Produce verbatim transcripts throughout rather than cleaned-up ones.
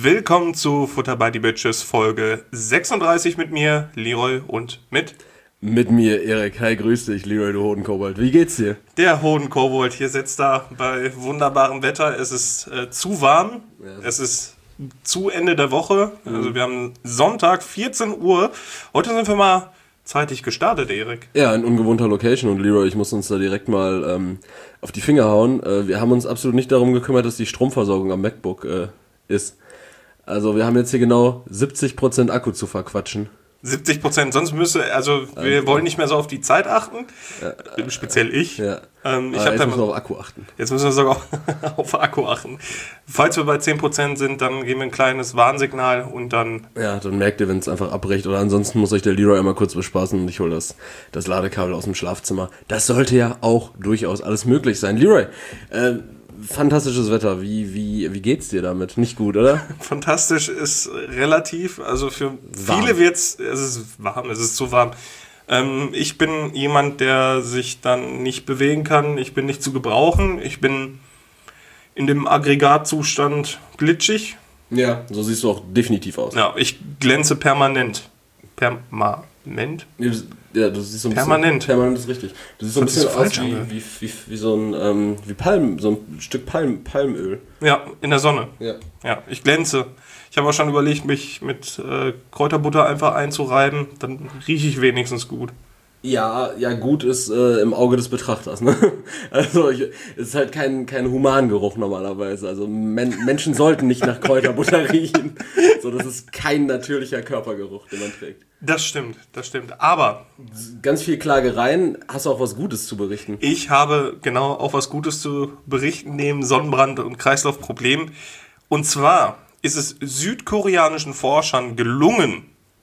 Willkommen zu Futter by the Bitches Folge sechsunddreißig mit mir, Leroy, und mit... Mit mir, Erik. Hi, grüß dich, Leroy, du Hodenkobold. Wie geht's dir? Der Hodenkobold hier sitzt da bei wunderbarem Wetter. Es ist äh, zu warm, ja. Es ist zu Ende der Woche. Mhm. Also wir haben Sonntag, vierzehn Uhr. Heute sind wir mal zeitig gestartet, Erik. Ja, in ungewohnter Location. Und Leroy, ich muss uns da direkt mal ähm, auf die Finger hauen. Äh, wir haben uns absolut nicht darum gekümmert, dass die Stromversorgung am MacBook äh, ist. Also wir haben jetzt hier genau siebzig Prozent Akku zu verquatschen. siebzig Prozent, sonst müsste, also wir also, wollen nicht mehr so auf die Zeit achten, ja, speziell ich. Ja. Ähm, ich ah, hab jetzt dann, müssen wir auf Akku achten. Jetzt müssen wir sogar auf, auf Akku achten. Falls wir bei zehn Prozent sind, dann geben wir ein kleines Warnsignal und dann... Ja, dann merkt ihr, wenn es einfach abbricht. Oder ansonsten muss euch der Leroy einmal kurz bespaßen und ich hole das, das Ladekabel aus dem Schlafzimmer. Das sollte ja auch durchaus alles möglich sein. Leroy, äh, fantastisches Wetter. Wie, wie, wie geht's dir damit? Nicht gut, oder? Fantastisch ist relativ. Also für warm. Viele wird's, es ist warm, es ist zu warm. Ähm, ich bin jemand, der sich dann nicht bewegen kann. Ich bin nicht zu gebrauchen. Ich bin in dem Aggregatzustand glitschig. Ja, so siehst du auch definitiv aus. Ja, ich glänze permanent. Permanent? Ja, du siehst so ein permanent. bisschen... Permanent ist richtig. Du siehst so ein bisschen aus wie, wie, wie, wie so ein ähm, wie Palm, so ein Stück Palm, Palmöl. Ja, in der Sonne. Ja. Ja, ich glänze. Ich habe auch schon überlegt, mich mit äh, Kräuterbutter einfach einzureiben. Dann rieche ich wenigstens gut. Ja, ja, gut ist äh, im Auge des Betrachters, ne? Also es ist halt kein, kein Humangeruch normalerweise. Also Men- Menschen sollten nicht nach Kräuterbutter riechen. So, das ist kein natürlicher Körpergeruch, den man trägt. Das stimmt, das stimmt. Aber ganz viel Klagereien. Hast du auch was Gutes zu berichten? Ich habe genau auch was Gutes zu berichten neben Sonnenbrand und Kreislaufproblemen. Und zwar ist es südkoreanischen Forschern gelungen,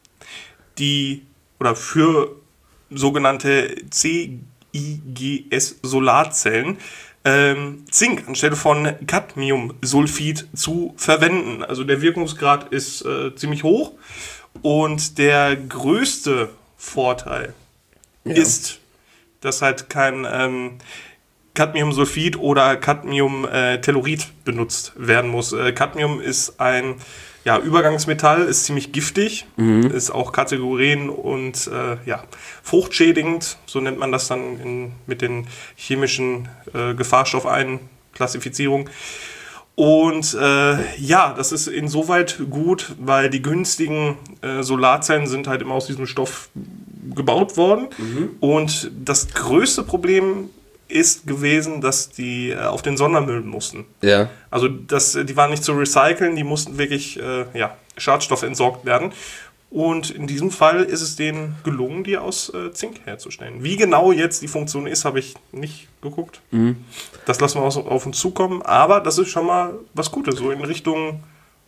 die oder für sogenannte C I G S-Solarzellen ähm, Zink anstelle von Cadmiumsulfid zu verwenden. Also der Wirkungsgrad ist äh, ziemlich hoch und der größte Vorteil ja. ist, dass halt kein ähm, Cadmiumsulfid oder Cadmiumtellurid benutzt werden muss. Äh, Cadmium ist ein ja, Übergangsmetall, ist ziemlich giftig, mhm. ist auch kategorien- und äh, ja, fruchtschädigend, so nennt man das dann in, mit den chemischen äh, Gefahrstoffeinklassifizierungen. Und äh, ja, das ist insoweit gut, weil die günstigen äh, Solarzellen sind halt immer aus diesem Stoff gebaut worden. Mhm. Und das größte Problem ist gewesen, dass die äh, auf den Sondermüll mussten. Ja. Also das, die waren nicht zu recyceln, die mussten wirklich äh, ja, Schadstoffe entsorgt werden. Und in diesem Fall ist es denen gelungen, die aus äh, Zink herzustellen. Wie genau jetzt die Funktion ist, habe ich nicht geguckt. Mhm. Das lassen wir auf, auf uns zukommen. Aber das ist schon mal was Gutes, so in Richtung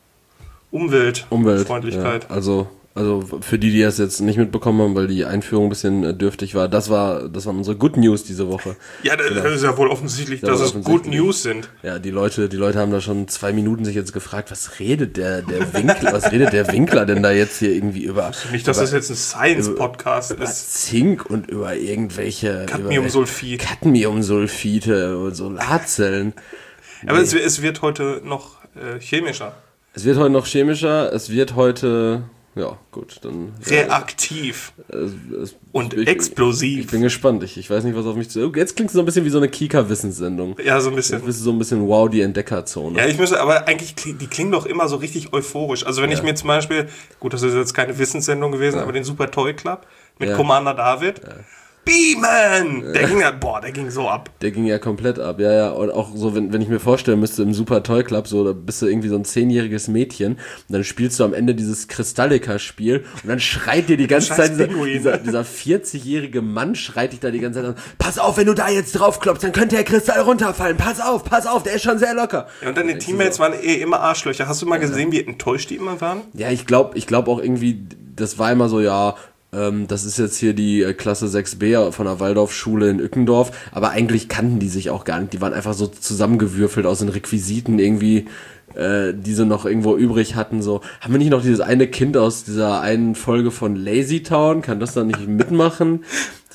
Umwelt, Umweltfreundlichkeit. Ja, also... Also für die, die das jetzt nicht mitbekommen haben, weil die Einführung ein bisschen äh, dürftig war, das war das waren unsere Good News diese Woche. Ja, das genau. ist ja wohl offensichtlich, das dass es Good News sind. Ja, die Leute, die Leute haben da schon zwei Minuten sich jetzt gefragt, was redet der der Winkler, was redet der Winkler denn da jetzt hier irgendwie über? Nicht, dass über, das jetzt ein Science-Podcast über, ist. Über Zink und über irgendwelche Cadmiumsulfid. Cadmiumsulfide und Solarzellen. Aber nee. es, es wird heute noch äh, chemischer. Es wird heute noch chemischer, es wird heute... Ja, gut, dann... Reaktiv. Äh, es, und ich, explosiv. Ich bin gespannt. Ich, ich weiß nicht, was auf mich zu... Jetzt klingt es so ein bisschen wie so eine Kika-Wissenssendung. Ja, so ein bisschen. Jetzt bist du so ein bisschen wow, die Entdeckerzone. Ja, ich müsste, aber eigentlich, die klingen doch immer so richtig euphorisch. Also wenn ja. ich mir zum Beispiel... Gut, das ist jetzt keine Wissenssendung gewesen, ja. aber den Super Toy Club mit ja. Commander David... Ja. Beamen! Der ging ja, boah, der ging so ab. Der ging ja komplett ab, ja, ja. Und auch so, wenn, wenn ich mir vorstellen müsste, im Super Toy Club, so, da bist du irgendwie so ein zehnjähriges Mädchen und dann spielst du am Ende dieses Kristallika-Spiel und dann schreit dir die ganze Scheiß Zeit dieser, dieser, dieser vierzig-jährige Mann schreit dich da die ganze Zeit an, pass auf, wenn du da jetzt drauf klopfst, dann könnte der Kristall runterfallen, pass auf, pass auf, der ist schon sehr locker. Ja, und deine Teammates so. waren eh immer Arschlöcher. Hast du mal gesehen, wie enttäuscht die immer waren? Ja, ich glaube ich glaub auch irgendwie, das war immer so, ja... Das ist jetzt hier die Klasse sechs b von der Waldorfschule in Ückendorf, aber eigentlich kannten die sich auch gar nicht. Die waren einfach so zusammengewürfelt aus den Requisiten irgendwie, äh, die sie noch irgendwo übrig hatten. So, haben wir nicht noch dieses eine Kind aus dieser einen Folge von Lazy Town? Kann das dann nicht mitmachen? So,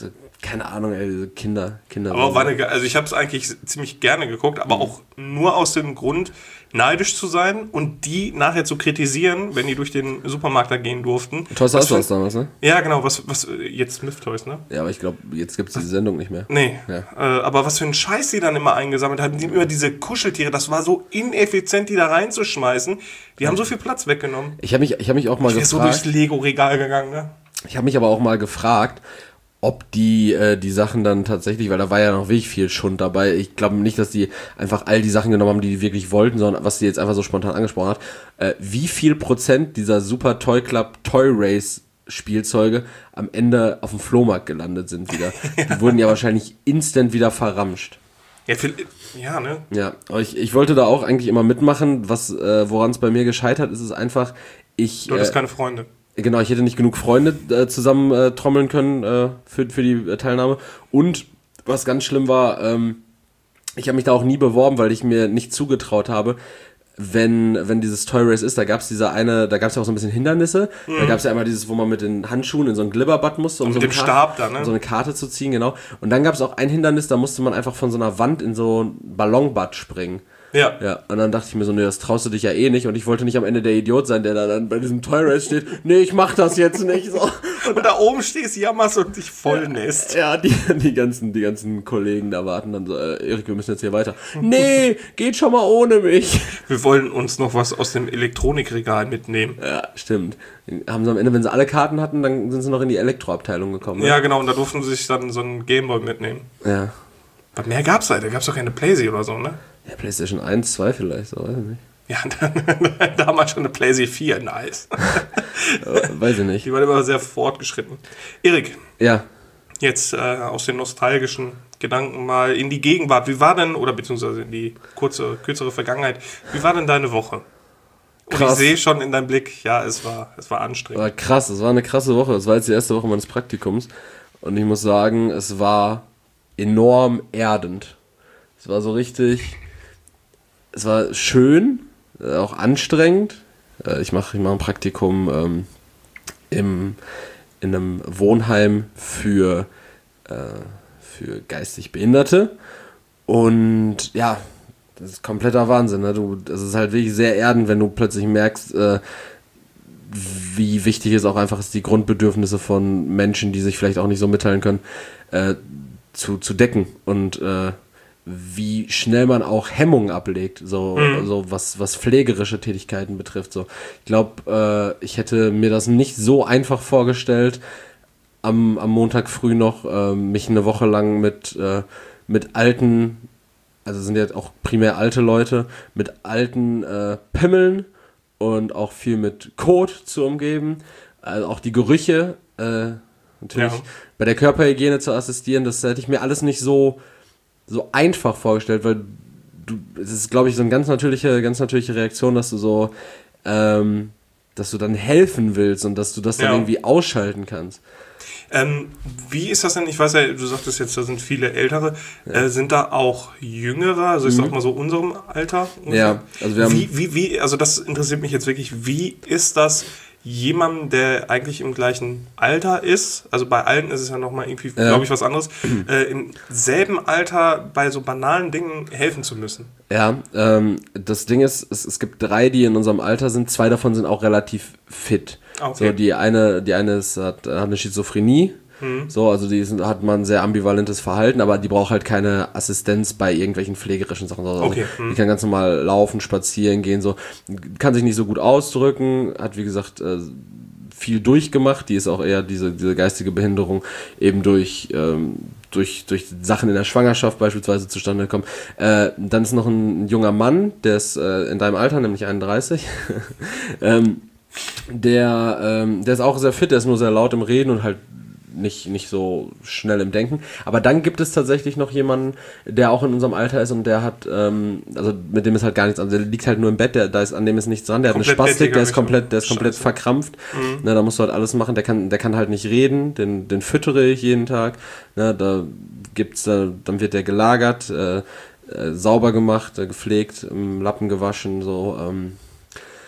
keine Ahnung, ey, diese Kinder, Kinder. Aber war eine, also ich habe es eigentlich ziemlich gerne geguckt, aber mhm. auch nur aus dem Grund, neidisch zu sein und die nachher zu kritisieren, wenn die durch den Supermarkt da gehen durften. Toys R Us war es damals, ne? Ja, genau, was, was jetzt Smith Toys, ne? Ja, aber ich glaube, jetzt gibt es diese Sendung nicht mehr. Nee, ja. äh, aber was für einen Scheiß die dann immer eingesammelt hatten, die immer diese Kuscheltiere, das war so ineffizient, die da reinzuschmeißen. Die haben so viel Platz weggenommen. Ich habe mich, ich hab mich auch mal ich gefragt... Ich bin so durchs Lego-Regal gegangen, ne? Ich habe mich aber auch mal gefragt, ob die äh, die Sachen dann tatsächlich, weil da war ja noch wirklich viel Schund dabei. Ich glaube nicht, dass die einfach all die Sachen genommen haben, die die wirklich wollten, sondern was die jetzt einfach so spontan angesprochen hat. Äh, wie viel Prozent dieser Super Toy Club Toy Race Spielzeuge am Ende auf dem Flohmarkt gelandet sind wieder. Die wurden ja wahrscheinlich instant wieder verramscht. Ja, für, ja, ne? Ja, aber ich, ich wollte da auch eigentlich immer mitmachen. Was, äh, woran es bei mir gescheitert ist, ist einfach, ich... Du hattest äh, keine Freunde. Genau, ich hätte nicht genug Freunde äh, zusammen äh, trommeln können äh, für, für die äh, Teilnahme. Und was ganz schlimm war, ähm, ich habe mich da auch nie beworben, weil ich mir nicht zugetraut habe, wenn, wenn dieses Toy Race ist, da gab es diese eine, da gab es ja auch so ein bisschen Hindernisse. Mhm. Da gab es ja einmal dieses, wo man mit den Handschuhen in so einen Glibberbad musste, um, um so, dem Stab da, ne? um so eine Karte zu ziehen, genau. Und dann gab es auch ein Hindernis, da musste man einfach von so einer Wand in so ein Ballonbad springen. Ja. Ja. Und dann dachte ich mir so, nee, das traust du dich ja eh nicht. Und ich wollte nicht am Ende der Idiot sein, der da dann bei diesem Toy Race steht. Nee, ich mach das jetzt nicht. So. Und, und da oben stehst, jammerst und dich voll nässt. Ja, die, die, ganzen, die ganzen Kollegen da warten dann so, äh, Erik, wir müssen jetzt hier weiter. Nee, geht schon mal ohne mich. Wir wollen uns noch was aus dem Elektronikregal mitnehmen. Ja, stimmt. Haben sie am Ende, wenn sie alle Karten hatten, dann sind sie noch in die Elektroabteilung gekommen. Ne? Ja, genau. Und da durften sie sich dann so einen Gameboy mitnehmen. Ja. Aber mehr gab's da. Da gab's doch keine Playsee oder so, ne? Ja, PlayStation eins, zwei vielleicht, so, weiß ich nicht. Ja, dann, damals schon eine Playsee vier, nice. Ja, weiß ich nicht. Die war immer sehr fortgeschritten. Erik. Ja. Jetzt äh, aus den nostalgischen Gedanken mal in die Gegenwart. Wie war denn, oder beziehungsweise in die kurze, kürzere Vergangenheit, wie war denn deine Woche? Und krass. Ich sehe schon in deinem Blick, ja, es war, es war anstrengend. War krass, es war eine krasse Woche. Es war jetzt die erste Woche meines Praktikums. Und ich muss sagen, es war enorm erdend. Es war so richtig... Es war schön, auch anstrengend. Ich mache ich mach ein Praktikum ähm, im, in einem Wohnheim für, äh, für geistig Behinderte. Und ja, das ist kompletter Wahnsinn. Ne? Du, das ist halt wirklich sehr erdend, wenn du plötzlich merkst, äh, wie wichtig es auch einfach ist, die Grundbedürfnisse von Menschen, die sich vielleicht auch nicht so mitteilen können, äh, zu, zu decken. Und äh, wie schnell man auch Hemmungen ablegt, so, mhm. so was, was pflegerische Tätigkeiten betrifft. So. Ich glaube, äh, ich hätte mir das nicht so einfach vorgestellt, am, am Montag früh noch äh, mich eine Woche lang mit, äh, mit alten, also sind ja auch primär alte Leute, mit alten äh, Pimmeln und auch viel mit Kot zu umgeben. Also auch die Gerüche, äh, natürlich ja. bei der Körperhygiene zu assistieren, das hätte ich mir alles nicht so so einfach vorgestellt, weil du, es ist, glaube ich, so eine ganz natürliche, ganz natürliche Reaktion, dass du so, ähm, dass du dann helfen willst und dass du das dann ja. irgendwie ausschalten kannst. Ähm, wie ist das denn? Ich weiß ja, du sagtest jetzt, da sind viele Ältere. Ja. Äh, sind da auch Jüngere? Also ich mhm. sag mal so unserem Alter? Ungefähr? Ja, also wir haben... Wie, wie, wie, also das interessiert mich jetzt wirklich. Wie ist das jemandem, der eigentlich im gleichen Alter ist, also bei Alten ist es ja nochmal irgendwie, ja. glaube ich, was anderes, äh, im selben Alter bei so banalen Dingen helfen zu müssen? Ja, ähm, das Ding ist, es, es gibt drei, die in unserem Alter sind, zwei davon sind auch relativ fit. Okay. So, die eine, die eine ist, hat, hat eine Schizophrenie, mhm. so, also die ist, hat man ein sehr ambivalentes Verhalten, aber die braucht halt keine Assistenz bei irgendwelchen pflegerischen Sachen. Also okay. mhm. Die kann ganz normal laufen, spazieren gehen, so, kann sich nicht so gut ausdrücken, hat wie gesagt äh, viel durchgemacht, die ist auch eher diese, diese geistige Behinderung eben durch, ähm, durch, durch Sachen in der Schwangerschaft beispielsweise zustande gekommen. Äh, dann ist noch ein, ein junger Mann, der ist äh, in deinem Alter, nämlich einunddreißig, ähm, der, ähm, der ist auch sehr fit, der ist nur sehr laut im Reden und halt nicht, nicht so schnell im Denken. Aber dann gibt es tatsächlich noch jemanden, der auch in unserem Alter ist und der hat, ähm, also mit dem ist halt gar nichts, also der liegt halt nur im Bett, der, da ist, an dem ist nichts dran, der komplett hat eine Spastik, der ist komplett, der ist komplett Scheiße. verkrampft. Mhm. Ne, da musst du halt alles machen, der kann, der kann halt nicht reden, den, den füttere ich jeden Tag. Ne, da gibt's, äh, dann wird der gelagert, äh, äh, sauber gemacht, äh, gepflegt, im Lappen gewaschen, so, ähm,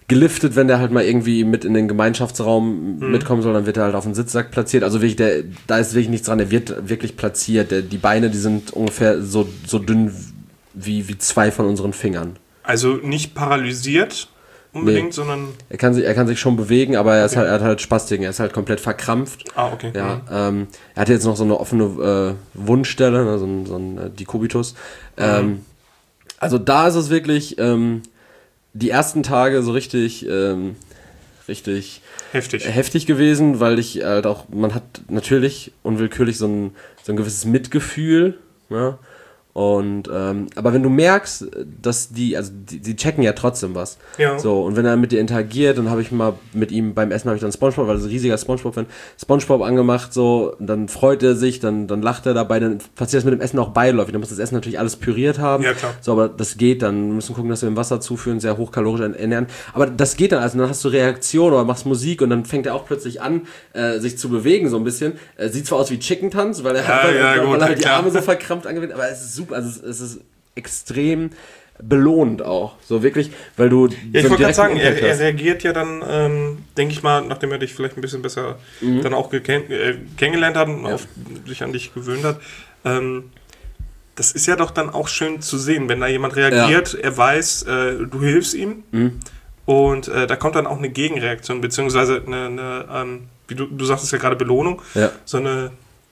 geliftet, wenn der halt mal irgendwie mit in den Gemeinschaftsraum Mhm. mitkommen soll, dann wird er halt auf den Sitzsack platziert. Also wirklich, der, da ist wirklich nichts dran, der wird wirklich platziert. Der, die Beine, die sind ungefähr so, so dünn wie, wie zwei von unseren Fingern. Also nicht paralysiert unbedingt, Nee. sondern... Er kann sich, er kann sich schon bewegen, aber er, ist halt, er hat halt Spastiken, er ist halt komplett verkrampft. Ah, okay. Ja, Mhm. ähm, er hatte jetzt noch so eine offene äh, Wundstelle, ne, so ein, so ein äh, Dekubitus. Ähm, also da ist es wirklich ähm, die ersten Tage so richtig, ähm, richtig Heftig. heftig gewesen, weil ich halt auch, man hat natürlich unwillkürlich so ein, so ein gewisses Mitgefühl, ne? Und, ähm, aber wenn du merkst, dass die, also die, die checken ja trotzdem was. Ja. So, und wenn er mit dir interagiert, dann habe ich mal mit ihm beim Essen habe ich dann Spongebob, weil er so ein riesiger Spongebob-Fan, Spongebob angemacht, so, dann freut er sich, dann, dann lacht er dabei, dann passiert das mit dem Essen auch beiläufig. Dann muss das Essen natürlich alles püriert haben. Ja, klar. So, aber das geht dann. Wir müssen gucken, dass wir im Wasser zuführen, sehr hochkalorisch ernähren. Aber das geht dann, also dann hast du Reaktion oder machst Musik und dann fängt er auch plötzlich an, äh, sich zu bewegen so ein bisschen. Äh, sieht zwar aus wie Chicken-Tanz, weil er, Ja, weil, ja, weil, gut, weil er halt die klar. Arme so verkrampft angewinnt, aber es ist super, also es, es ist extrem belohnt auch. So wirklich, weil du. Ja, ich so wollte gerade direkten sagen, er, Impact er hast. reagiert ja dann, ähm, denke ich mal, nachdem er dich vielleicht ein bisschen besser dann auch geken- äh, kennengelernt hat und auf, sich an dich gewöhnt hat. Ähm, das ist ja doch dann auch schön zu sehen, wenn da jemand reagiert, er weiß, äh, du hilfst ihm und äh, da kommt dann auch eine Gegenreaktion, beziehungsweise eine, eine ähm, wie du, du sagtest ja gerade Belohnung, Ja. so eine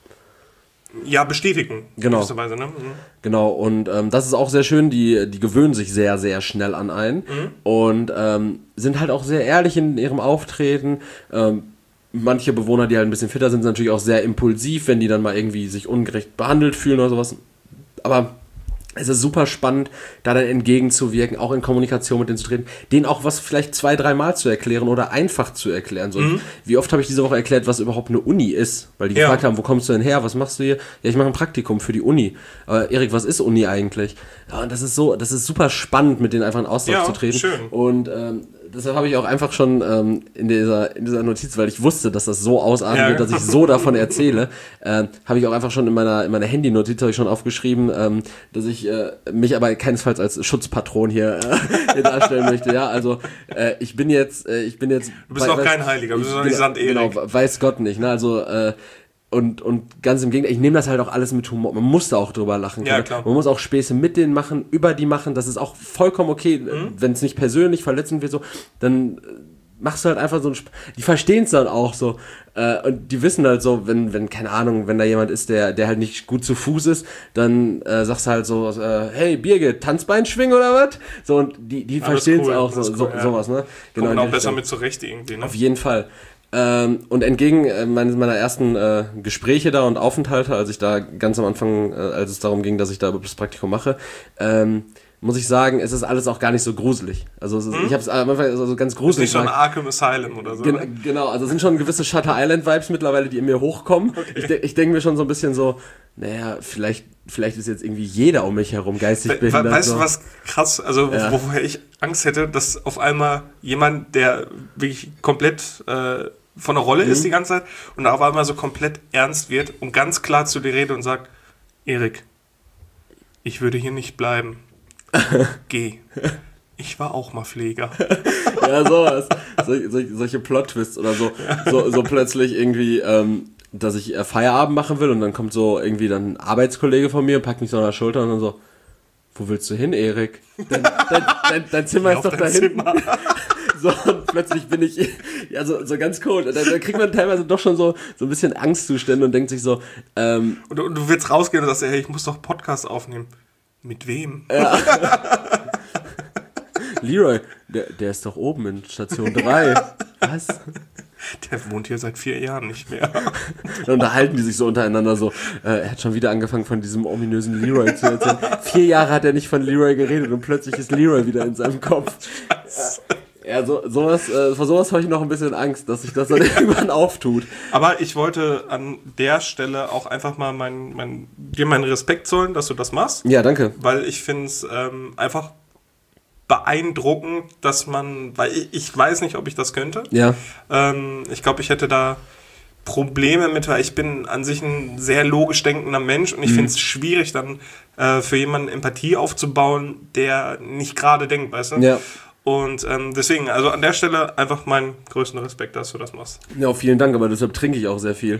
ja, Bestätigung. Genau. In gewisser Weise, ne? Mhm. Genau, und ähm, das ist auch sehr schön, die, die gewöhnen sich sehr, sehr schnell an einen und ähm, sind halt auch sehr ehrlich in ihrem Auftreten. Ähm, manche Bewohner, die halt ein bisschen fitter sind, sind natürlich auch sehr impulsiv, wenn die dann mal irgendwie sich ungerecht behandelt fühlen oder sowas. Aber es ist super spannend, da dann entgegenzuwirken, auch in Kommunikation mit denen zu treten, denen auch was vielleicht zwei, dreimal zu erklären oder einfach zu erklären. So, wie oft habe ich diese Woche erklärt, was überhaupt eine Uni ist? Weil die Ja. gefragt haben, wo kommst du denn her? Was machst du hier? Ja, ich mache ein Praktikum für die Uni. Aber Erik, was ist Uni eigentlich? Ja, und das ist so, das ist super spannend, mit denen einfach in Austausch Ja, zu treten. schön. Und ähm, deshalb habe ich auch einfach schon ähm, in, dieser, in dieser Notiz, weil ich wusste, dass das so ausarten Ja. wird, dass ich so davon erzähle, äh, habe ich auch einfach schon in meiner, in meiner Handy-Notiz habe ich schon aufgeschrieben, ähm, dass ich äh, mich aber keinesfalls als Schutzpatron hier, äh, hier darstellen möchte. Ja, also äh, ich bin jetzt, äh, ich bin jetzt. Du bist noch kein Heiliger, du bist noch nicht Sankt Erik. Genau, weiß Gott nicht. Ne? Also äh, und, und ganz im Gegenteil, ich nehme das halt auch alles mit Humor. Man muss da auch drüber lachen. Ja, können. klar. Man muss auch Späße mit denen machen, über die machen. Das ist auch vollkommen okay. Mhm. Wenn es nicht persönlich verletzend wird, so, dann äh, machst du halt einfach so ein Sp- Die verstehen es dann auch so. Äh, und die wissen halt so, wenn, wenn, keine Ahnung, wenn da jemand ist, der, der halt nicht gut zu Fuß ist, dann äh, sagst du halt so, äh, hey Birgit, Tanzbein schwingen oder was? So, und die, die Alles verstehen es cool, auch so, alles so, cool, ja. sowas, ne? Kommen in auch die besser Richtung. mit zurecht irgendwie, ne? Auf jeden Fall. Ähm, und entgegen äh, meines, meiner ersten äh, Gespräche da und Aufenthalte, als ich da ganz am Anfang, äh, als es darum ging, dass ich da das Praktikum mache, ähm, muss ich sagen, es ist alles auch gar nicht so gruselig. Also es ist, ich habe es am Anfang also ganz Ist gruselig nicht so ein gemacht. Arkham Asylum oder so. Gen ne? genau, also es sind schon gewisse Shutter Island Vibes mittlerweile, die in mir hochkommen. Ich, de ich denke mir schon so ein bisschen so, naja, vielleicht, vielleicht ist jetzt irgendwie jeder um mich herum geistig We behindert. weißt so. du, was krass, also Ja. wovor ich Angst hätte, dass auf einmal jemand, der wirklich komplett äh, von der Rolle Mhm. ist die ganze Zeit und auf einmal so komplett ernst wird und ganz klar zu dir redet und sagt, Erik, ich würde hier nicht bleiben. Geh. Ich war auch mal Pfleger. Ja, sowas. Sol sol solche Plot-Twists oder so. So, so plötzlich irgendwie, ähm, dass ich äh, Feierabend machen will und dann kommt so irgendwie dann ein Arbeitskollege von mir, packt mich so an der Schulter und dann so, wo willst du hin, Erik? Dein, dein, dein, dein Zimmer Geh ist auf doch dein da hinten. Zimmer. So, und plötzlich bin ich, ja, so, so ganz cool. Da, da kriegt man teilweise doch schon so, so ein bisschen Angstzustände und denkt sich so, ähm, Und du, und du willst rausgehen und sagst, hey, ich muss doch Podcast aufnehmen. Mit wem? Leroy, der, der ist doch oben in Station drei. Was? Der wohnt hier seit vier Jahren nicht mehr. Dann unterhalten die sich so untereinander so. Äh, er hat schon wieder angefangen von diesem ominösen Leroy zu erzählen. Vier Jahre hat er nicht von Leroy geredet und plötzlich ist Leroy wieder in seinem Kopf. Ja, so, sowas, äh, vor sowas habe ich noch ein bisschen Angst, dass sich das dann irgendwann auftut. Aber ich wollte an der Stelle auch einfach mal mein, mein, dir meinen Respekt zollen, dass du das machst. Ja, danke. Weil ich finde es ähm, einfach beeindruckend, dass man, weil ich, ich weiß nicht, ob ich das könnte. Ja. Ähm, ich glaube, ich hätte da Probleme mit, weil ich bin an sich ein sehr logisch denkender Mensch und ich Mhm. finde es schwierig, dann äh, für jemanden Empathie aufzubauen, der nicht gerade denkt, weißt du? Ja. Und ähm, deswegen, also an der Stelle einfach meinen größten Respekt, dass du das machst. Ja, vielen Dank, aber deshalb trinke ich auch sehr viel.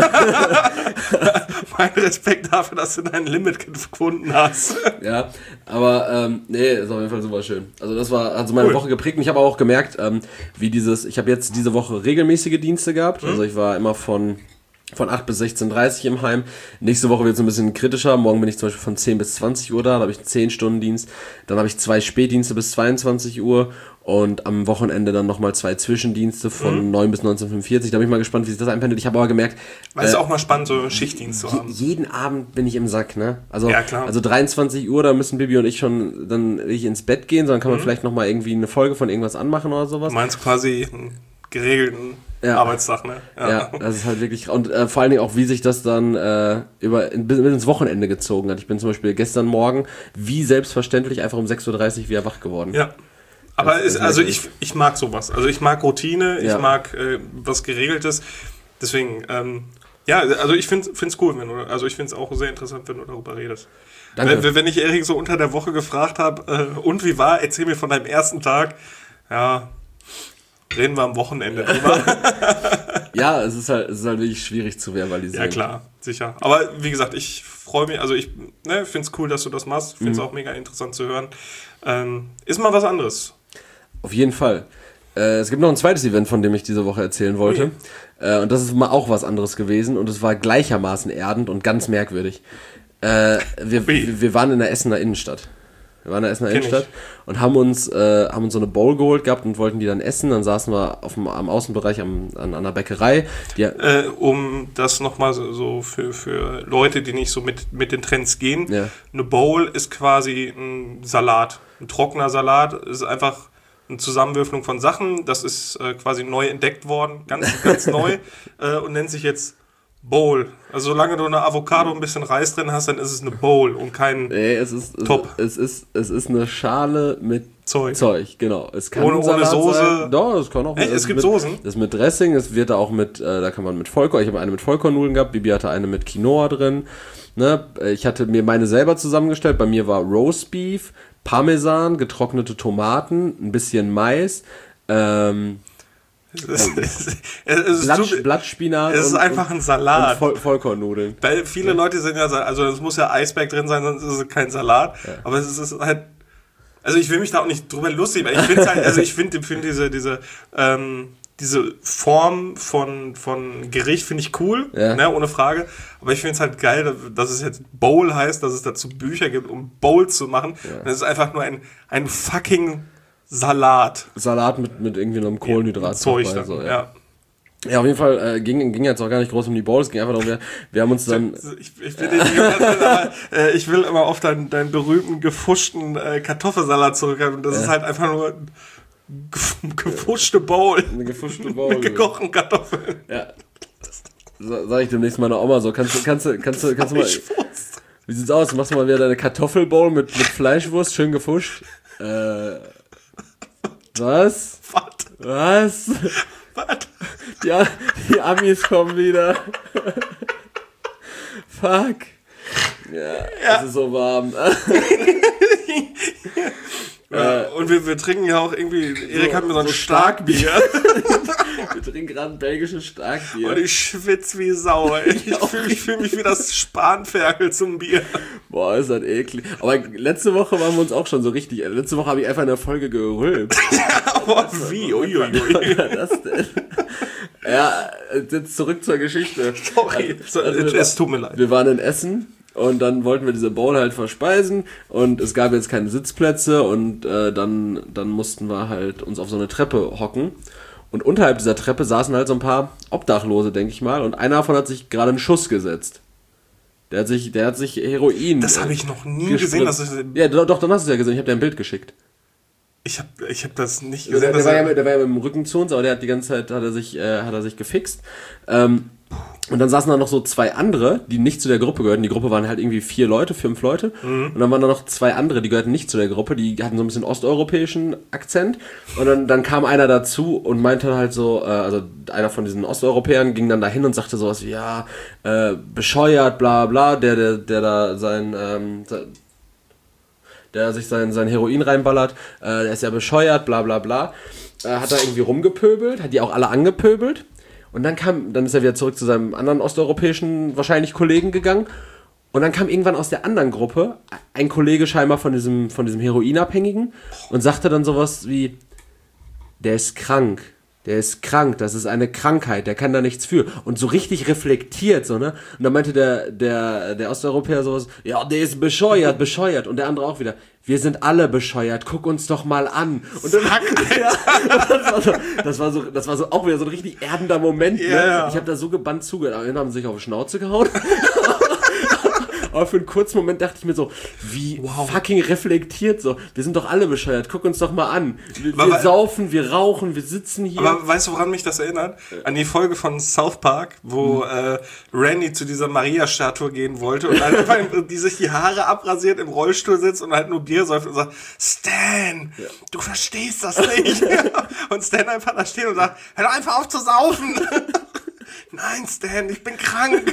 Mein Respekt dafür, dass du dein Limit gefunden hast. Ja, aber ähm, nee, ist auf jeden Fall super schön. Also das war also meine Cool. Woche geprägt und ich habe auch gemerkt, ähm, wie dieses, ich habe jetzt diese Woche regelmäßige Dienste gehabt. Mhm. Also ich war immer von von acht bis sechzehn Uhr dreißig im Heim. Nächste Woche wird es ein bisschen kritischer. Morgen bin ich zum Beispiel von zehn bis zwanzig Uhr da. Da habe ich einen zehn Stunden Dienst. Dann habe ich zwei Spätdienste bis zweiundzwanzig Uhr. Und am Wochenende dann nochmal zwei Zwischendienste von mhm. neun bis neunzehn Uhr fünfundvierzig. Da bin ich mal gespannt, wie sich das einpendelt. Ich habe aber gemerkt... Weil es äh, auch mal spannend, so einen Schichtdienst zu haben. Jeden Abend bin ich im Sack, ne? Also, ja, klar. also dreiundzwanzig Uhr, da müssen Bibi und ich schon dann nicht ins Bett gehen, sondern kann man mhm. vielleicht nochmal irgendwie eine Folge von irgendwas anmachen oder sowas. Du meinst quasi einen geregelten... Ja. Arbeitstag, ne? Ja. ja, das ist halt wirklich... Und äh, vor allen Dingen auch, wie sich das dann äh, über bis ins Wochenende gezogen hat. Ich bin zum Beispiel gestern Morgen, wie selbstverständlich, einfach um sechs Uhr dreißig wieder wach geworden. Ja. Aber ist, also ich, ich mag sowas. Also ich mag Routine, ja. ich mag äh, was Geregeltes. Deswegen, ähm, ja, also ich finde es cool, wenn du, also ich finde es auch sehr interessant, wenn du darüber redest. Danke. Wenn, wenn ich Erik so unter der Woche gefragt habe, äh, und wie war, erzähl mir von deinem ersten Tag. Ja... Reden wir am Wochenende drüber. Ja, es ist halt, es ist halt wirklich schwierig zu verbalisieren. Ja, klar, sicher. Aber wie gesagt, ich freue mich, also ich ne, finde es cool, dass du das machst. Finde es mhm. auch mega interessant zu hören. Ähm, ist mal was anderes. Auf jeden Fall. Äh, es gibt noch ein zweites Event, von dem ich diese Woche erzählen wollte. Okay. Äh, und das ist mal auch was anderes gewesen. Und es war gleichermaßen erdend und ganz merkwürdig. Äh, wir, wir, wir waren in der Essener Innenstadt. Wir waren in der Essener Kenn Innenstadt ich. und haben uns, äh, haben uns so eine Bowl geholt gehabt und wollten die dann essen. Dann saßen wir auf dem, am Außenbereich am, an, an einer Bäckerei. Die, äh, um das nochmal so, so für, für Leute, die nicht so mit, mit den Trends gehen. Ja. Eine Bowl ist quasi ein Salat. Ein trockener Salat ist einfach eine Zusammenwürfelung von Sachen. Das ist äh, quasi neu entdeckt worden, ganz, ganz neu äh, und nennt sich jetzt Bowl. Also solange du eine Avocado und ein bisschen Reis drin hast, dann ist es eine Bowl und kein nee, es ist, Top. Es, es, ist, es ist eine Schale mit Zeug. Zeug, genau. Es kann ohne, ohne Soße. Sein. Doch, es kann auch. Hey, es gibt mit, Soßen. Das ist mit Dressing, es wird auch mit, äh, da kann man mit Vollkorn, ich habe eine mit Vollkornnudeln gehabt, Bibi hatte eine mit Quinoa drin. Ne? Ich hatte mir meine selber zusammengestellt, bei mir war Roastbeef, Parmesan, getrocknete Tomaten, ein bisschen Mais, ähm, Es ist, es ist, Blatt, zu, Blattspinat. Es ist und, einfach ein Salat. Und Voll, Vollkornnudeln. Weil viele ja. Leute sind ja, also es muss ja Eisberg drin sein, sonst ist es kein Salat. Ja. Aber es ist halt, also ich will mich da auch nicht drüber lustig machen. Ich finde halt, also ich finde find diese, diese, ähm, diese Form von, von Gericht finde ich cool, ja. ne, ohne Frage. Aber ich finde es halt geil, dass es jetzt Bowl heißt, dass es dazu Bücher gibt, um Bowls zu machen. Ja. Und es ist einfach nur ein, ein fucking Salat. Salat mit, mit irgendwie einem Kohlenhydrat. Zeug dann, so, ja. ja. Ja, auf jeden Fall äh, ging, ging jetzt auch gar nicht groß um die Bowls, es ging einfach darum, wir, wir haben uns dann... Ich, ich, will, nicht, aber, äh, ich will immer auf deinen, deinen berühmten, gefuschten äh, Kartoffelsalat zurückgreifen. Und das ja. ist halt einfach nur eine gefuschte Bowl. Eine gefuschte Bowl. Mit gekochten Kartoffeln. Ja. Sag ich demnächst meiner Oma so, kannst du, kannst du, kannst du, kannst du mal... Wie sieht's aus? Machst du mal wieder deine Kartoffelbowl mit, mit Fleischwurst, schön gefuscht? Äh... Was? Was? Was? Was? Ja, die Amis kommen wieder. Fuck. Ja, ja, es ist so warm. Ja, äh, und wir, wir trinken ja auch irgendwie, Erik so, hat mir so ein so Starkbier. Wir trinken gerade ein belgisches Starkbier. Und ich schwitze wie Sau. Ich, ich fühle fühl mich wie das Spanferkel zum Bier. Boah, ist das eklig. Aber letzte Woche waren wir uns auch schon so richtig, letzte Woche habe ich einfach in der Folge gerülpt. Ja, aber wie? Uiuiui. Was war das denn? Ja, jetzt zurück zur Geschichte. Sorry, also, also es tut mir leid. Wir waren in Essen. Und dann wollten wir diese Bowl halt verspeisen und es gab jetzt keine Sitzplätze und äh, dann, dann mussten wir halt uns auf so eine Treppe hocken. Und unterhalb dieser Treppe saßen halt so ein paar Obdachlose, denke ich mal. Und einer davon hat sich gerade einen Schuss gesetzt. Der hat sich, der hat sich Heroin. Das habe ich noch nie gesehen. Dass ich, ja, doch, doch, dann hast du es ja gesehen. Ich habe dir ein Bild geschickt. Ich habe ich hab das nicht gesehen. Der, der, dass war ja mit, der war ja mit dem Rücken zu uns, aber der hat die ganze Zeit hat er sich, äh, hat er sich gefixt. Ähm, Und dann saßen da noch so zwei andere, die nicht zu der Gruppe gehörten. Die Gruppe waren halt irgendwie vier Leute, fünf Leute. Mhm. Und dann waren da noch zwei andere, die gehörten nicht zu der Gruppe. Die hatten so ein bisschen osteuropäischen Akzent. Und dann, dann kam einer dazu und meinte halt so, äh, also einer von diesen Osteuropäern ging dann dahin und sagte sowas wie, ja, äh, bescheuert, bla bla, der, der, der da sein, ähm, der der sich sein, sein Heroin reinballert, äh, der ist ja bescheuert, bla bla bla. Äh, hat da irgendwie rumgepöbelt, hat die auch alle angepöbelt. Und dann kam, dann ist er wieder zurück zu seinem anderen osteuropäischen, wahrscheinlich Kollegen gegangen. Und dann kam irgendwann aus der anderen Gruppe ein Kollege scheinbar von diesem, von diesem Heroinabhängigen und sagte dann sowas wie, der ist krank. Der ist krank, das ist eine Krankheit, der kann da nichts für. Und so richtig reflektiert, so, ne? Und dann meinte der, der, der Osteuropäer sowas, ja, der ist bescheuert, bescheuert. Und der andere auch wieder, wir sind alle bescheuert, guck uns doch mal an. Und dann, ja, das, war so, das war so, das war so auch wieder so ein richtig erdender Moment, ne? Yeah. Ich habe da so gebannt zugehört, aber dann haben sie sich auf die Schnauze gehauen. Aber für einen kurzen Moment dachte ich mir so, wie wow. fucking reflektiert so. Wir sind doch alle bescheuert, guck uns doch mal an. Wir, wir saufen, wir rauchen, wir sitzen hier. Aber weißt du, woran mich das erinnert? An die Folge von South Park, wo mhm. äh, Randy zu dieser Maria-Statue gehen wollte und einfach die sich die Haare abrasiert, im Rollstuhl sitzt und halt nur Bier säuft und sagt, Stan, ja. du verstehst das nicht. Und Stan einfach da steht und sagt, hör doch einfach auf zu saufen. Nein, Stan, ich bin krank.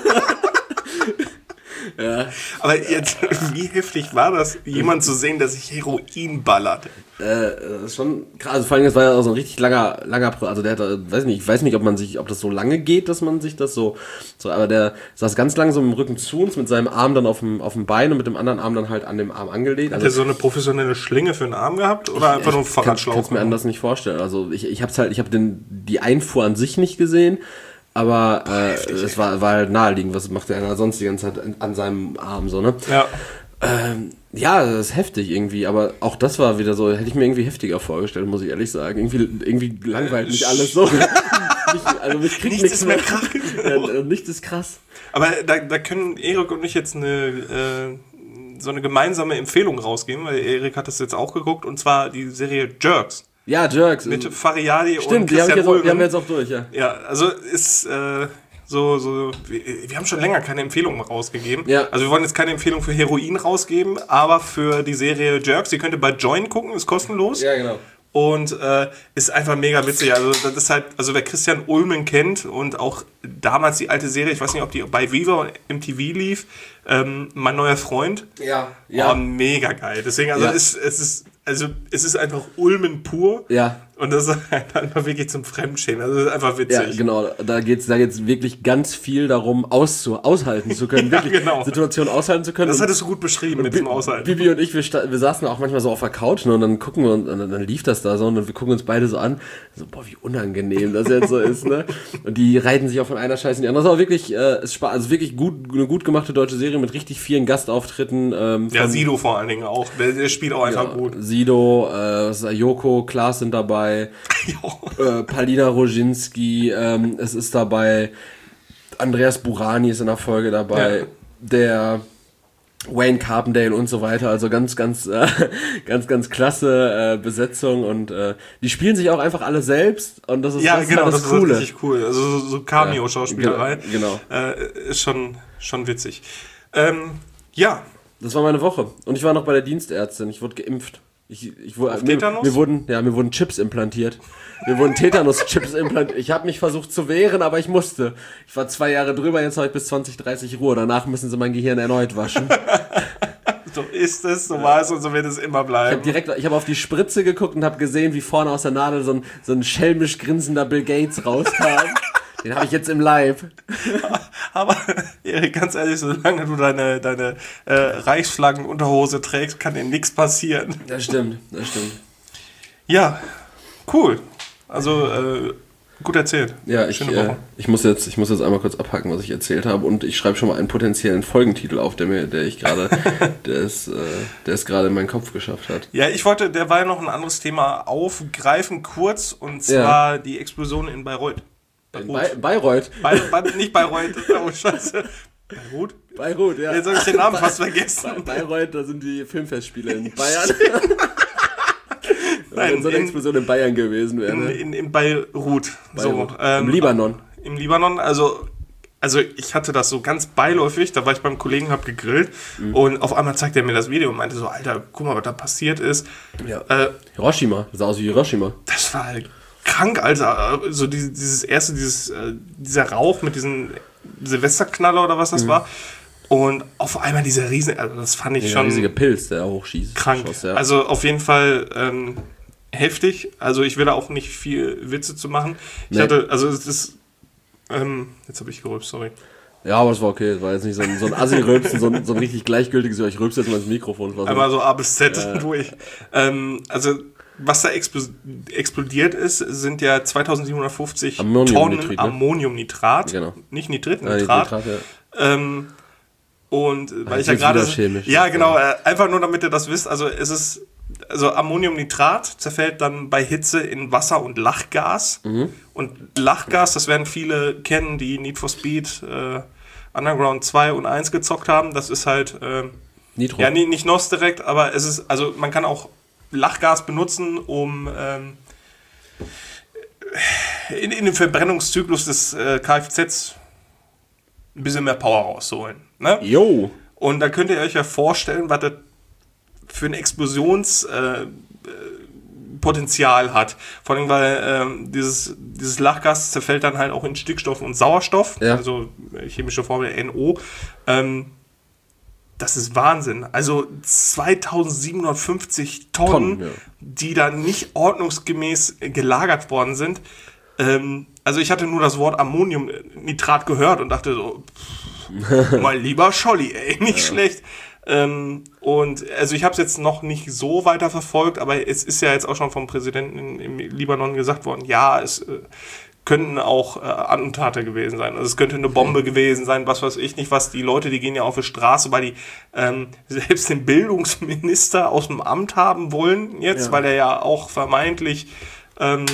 Ja. Aber jetzt, wie heftig war das, jemand zu sehen, der sich Heroin ballert? Äh, das ist schon krass. Also vor allem, das war ja auch so ein richtig langer, langer, also der hat, weiß nicht, ich weiß nicht, ob man sich, ob das so lange geht, dass man sich das so, so, aber der saß ganz lang so im Rücken zu uns mit seinem Arm dann auf dem, auf dem Bein und mit dem anderen Arm dann halt an dem Arm angelegt. Hat also, er so eine professionelle Schlinge für den Arm gehabt oder ich, einfach nur einen Fahrradschlauch? Ich kann es mir anders nicht vorstellen. Also ich, ich hab's halt, ich habe den, die Einfuhr an sich nicht gesehen. Aber äh, es war, war halt naheliegend, was macht der sonst die ganze Zeit an seinem Arm so, ne? Ja. Ähm, ja, das ist heftig irgendwie, aber auch das war wieder so, hätte ich mir irgendwie heftiger vorgestellt, muss ich ehrlich sagen. Irgendwie, irgendwie langweilt mich alles so. mich, also mich kriegt nichts, nichts mehr krass. Ja, nichts ist krass. Aber da, da können Erik und ich jetzt eine äh, so eine gemeinsame Empfehlung rausgeben, weil Erik hat das jetzt auch geguckt, und zwar die Serie Jerks. Ja, Jerks. Mit Fariadi Stimmt, und Christian Stimmt, die, die haben wir jetzt auch durch, ja. Ja, also ist äh, so, so wir, wir haben schon länger keine Empfehlungen rausgegeben. Ja. Also wir wollen jetzt keine Empfehlung für Heroin rausgeben, aber für die Serie Jerks, die könnt ihr bei Join gucken, ist kostenlos. Ja, genau. Und äh, ist einfach mega witzig. Also das ist halt, also wer Christian Ulmen kennt und auch damals die alte Serie, ich weiß nicht, ob die bei Viva und M T V lief, ähm, Mein neuer Freund. Ja. Ja. Oh, mega geil. Deswegen, also ja. es, es ist, also es ist einfach Ulmen pur. Ja. Und das ist halt einfach wirklich zum Fremdschämen. Also das ist einfach witzig. Ja, genau. Da geht's, da geht's wirklich ganz viel darum, auszu, aushalten zu können. Ja, wirklich genau. Situationen aushalten zu können. Das und, hattest du gut beschrieben mit dem Aushalten. Bibi und ich, wir, wir saßen auch manchmal so auf der Couch, ne, und dann gucken wir uns, und dann, dann lief das da so, und dann wir gucken uns beide so an. So, boah, wie unangenehm das jetzt so ist, ne? Und die reiten sich auch von einer Scheiße in die andere. Das ist aber wirklich, äh, ist Spaß, also wirklich gut, eine gut gemachte deutsche Serie mit richtig vielen Gastauftritten. Ähm, ja, Sido vor allen Dingen auch. Der, der spielt auch einfach ja, gut. Sido, äh, was ist da, Joko, Klaas sind dabei. Äh, Palina Roginski, ähm, es ist dabei, Andreas Burani ist in der Folge dabei, ja. der Wayne Carpendale und so weiter, also ganz, ganz, äh, ganz, ganz klasse äh, Besetzung, und äh, die spielen sich auch einfach alle selbst, und das ist, ja, das, genau, ist das, das Coole. ist richtig cool, also so, so Cameo-Schauspielerei, genau, äh, ist schon, schon witzig. Ähm, ja. Das war meine Woche, und ich war noch bei der Dienstärztin, ich wurde geimpft. Ich, ich wurde, Auf mir, Tetanus? Mir wurden, ja, mir wurden Chips implantiert. Mir wurden Tetanus-Chips implantiert. Ich habe mich versucht zu wehren, aber ich musste. Ich war zwei Jahre drüber, jetzt habe ich bis zwanzig dreißig Ruhe. Danach müssen sie mein Gehirn erneut waschen. So ist es, so war es und so wird es immer bleiben. Ich habe direkt, ich habe auf die Spritze geguckt und habe gesehen, wie vorne aus der Nadel so ein, so ein schelmisch grinsender Bill Gates rauskam. Den habe ich jetzt im Leib. Aber, Erik, ganz ehrlich, solange du deine, deine äh, Reichsflaggen-Unterhose trägst, kann dir nichts passieren. Das stimmt, das stimmt. Ja, cool. Also, äh, gut erzählt. Ja, ich, äh, ich, muss jetzt, ich muss jetzt einmal kurz abhaken, was ich erzählt habe, und ich schreibe schon mal einen potenziellen Folgentitel auf, der mir, der ich gerade, der es, äh, der es gerade in meinen Kopf geschafft hat. Ja, ich wollte derweil noch ein anderes Thema aufgreifen, kurz, und zwar ja. die Explosion in Bayreuth. In Bay- Bayreuth? Bei, bei, nicht Bayreuth, oh scheiße. Bayreuth? Bayreuth, ja. Jetzt habe ich den Namen fast vergessen. Bayreuth, da sind die Filmfestspiele in Bayern. Nein, wenn so eine in, Explosion in Bayern gewesen wäre. In, in, in Beirut. Beirut. So, ähm, Im Libanon. Im Libanon, also... Also ich hatte das so ganz beiläufig, da war ich beim Kollegen, hab gegrillt, mhm. und auf einmal zeigte er mir das Video und meinte so, Alter, guck mal, was da passiert ist. Ja. Äh, Hiroshima, das sah aus wie Hiroshima. Das war halt krank, Alter. So dieses erste, dieses, dieser Rauch mit diesen Silvesterknaller oder was das mhm. war. Und auf einmal dieser riesen, also das fand ich Der schon riesige Pilz, der hochschießt. krank. Schoss, ja. Also auf jeden Fall ähm, heftig. Also ich will da auch nicht viel Witze zu machen. Ich Nee. hatte, also es ist, ähm, jetzt habe ich gerülpst, sorry. Ja, aber es war okay. Es war jetzt nicht so ein, so ein Assi-Rülpsen, so ein, so ein richtig gleichgültiges, ich rülpse jetzt mal ins Mikrofon. Das war so- Einmal so A bis Z Ja. durch. Ähm, also was da expl- explodiert ist, sind ja zweitausendsiebenhundertfünfzig Ammoniumnitrit, Tonnen ne? Ammoniumnitrat. Genau. Nicht Nitrit, Ja, die Nitrat. Nitrat, ja. Ähm, und äh, weil jetzt ich ja wird's gerade. wieder chemisch. Ja, genau, äh, einfach nur damit ihr das wisst. Also es ist. Also Ammoniumnitrat zerfällt dann bei Hitze in Wasser und Lachgas. Mhm. Und Lachgas, das werden viele kennen, die Need for Speed äh, Underground zwei und eins gezockt haben. Das ist halt. Äh, Nitro. Ja, nicht, nicht N O S direkt, aber es ist, also man kann auch Lachgas benutzen, um ähm, in, in den Verbrennungszyklus des äh, Kfz ein bisschen mehr Power rauszuholen. Ne? Jo. Und da könnt ihr euch ja vorstellen, was das für ein Explosionspotenzial äh, Potenzial hat. Vor allem, weil ähm, dieses, dieses Lachgas zerfällt dann halt auch in Stickstoff und Sauerstoff, Ja. also äh, chemische Formel N O. Ähm, Das ist Wahnsinn. Also zweitausendsiebenhundertfünfzig Tonnen, Tonnen, ja. die da nicht ordnungsgemäß gelagert worden sind. Ähm, also ich hatte nur das Wort Ammoniumnitrat gehört und dachte so, pff, mal lieber Scholli, ey, nicht ja. schlecht. Ähm, und also ich habe es jetzt noch nicht so weiter verfolgt, aber es ist ja jetzt auch schon vom Präsidenten in, im Libanon gesagt worden, ja, es äh, könnten auch äh, Attentate gewesen sein. Also es könnte eine Bombe gewesen sein, was weiß ich nicht was. Die Leute, die gehen ja auf die Straße, weil die ähm, selbst den Bildungsminister aus dem Amt haben wollen jetzt, Ja. weil er ja auch vermeintlich, ähm,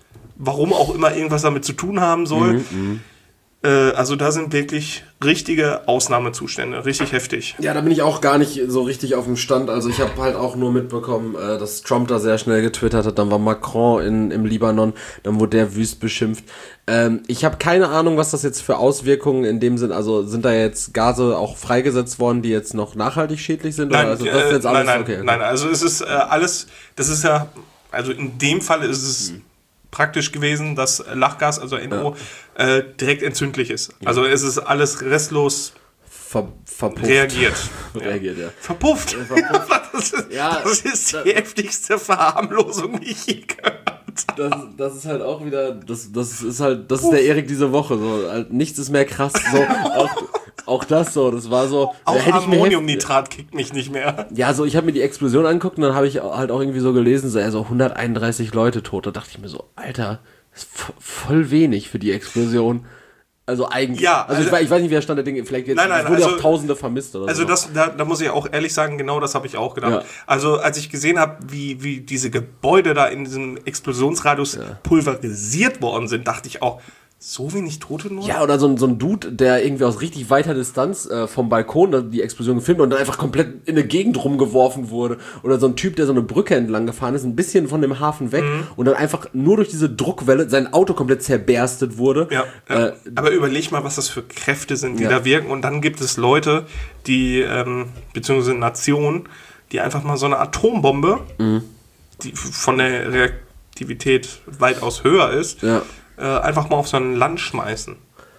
warum auch immer, irgendwas damit zu tun haben soll. Mhm, äh, also da sind wirklich richtige Ausnahmezustände, richtig heftig. Ja, da bin ich auch gar nicht so richtig auf dem Stand. Also ich habe halt auch nur mitbekommen, äh, dass Trump da sehr schnell getwittert hat. Dann war Macron in, im Libanon, dann wurde der wüst beschimpft. Ähm, ich habe keine Ahnung, was das jetzt für Auswirkungen in dem sind. Also sind da jetzt Gase auch freigesetzt worden, die jetzt noch nachhaltig schädlich sind? Nein, oder? Also das ist jetzt äh, alles nein, nein, okay, okay. nein, also es ist äh, alles, das ist ja, also in dem Fall ist es Mhm. praktisch gewesen, dass Lachgas, also N O, ja. äh, direkt entzündlich ist. Also es ist alles restlos Ver, verpufft. reagiert. reagiert, ja. Verpufft. Ja, verpufft. das, ist, Ja, das ist da- die heftigste Verharmlosung, die ich je gehört habe. Das, das ist halt auch wieder, das, das ist halt, das ist der Erik diese Woche, so, halt, nichts ist mehr krass, so, auch, auch das so, das war so, da Auch hätte ich mir heft- Ammoniumnitrat kickt mich nicht mehr. Ja, so, ich habe mir die Explosion angeguckt und dann habe ich halt auch irgendwie so gelesen, so, ja, so hunderteinunddreißig Leute tot, da dachte ich mir so, Alter, das ist vo- voll wenig für die Explosion. Also eigentlich, Ja, also, ich, also- weiß, ich weiß nicht, wie der Stand der Dinge, vielleicht jetzt, Nein, nein, es wurde ja also- auch Tausende vermisst oder Also so. das, da, da muss ich auch ehrlich sagen, genau das habe ich auch gedacht. Ja. Also als ich gesehen habe, wie, wie diese Gebäude da in diesem Explosionsradius pulverisiert worden sind, dachte ich auch, so wenig Tote nur? Ja, oder so ein, so ein Dude, der irgendwie aus richtig weiter Distanz äh, vom Balkon da die Explosion gefilmt hat und dann einfach komplett in eine Gegend rumgeworfen wurde. Oder so ein Typ, der so eine Brücke entlang gefahren ist, ein bisschen von dem Hafen weg Mhm. und dann einfach nur durch diese Druckwelle sein Auto komplett zerberstet wurde. Ja, ja. Äh, Aber überleg mal, was das für Kräfte sind, die Ja. da wirken. Und dann gibt es Leute, die, ähm, beziehungsweise Nationen, die einfach mal so eine Atombombe, Mhm. die von der Reaktivität weitaus höher ist, ja, äh, einfach mal auf so ein Land schmeißen.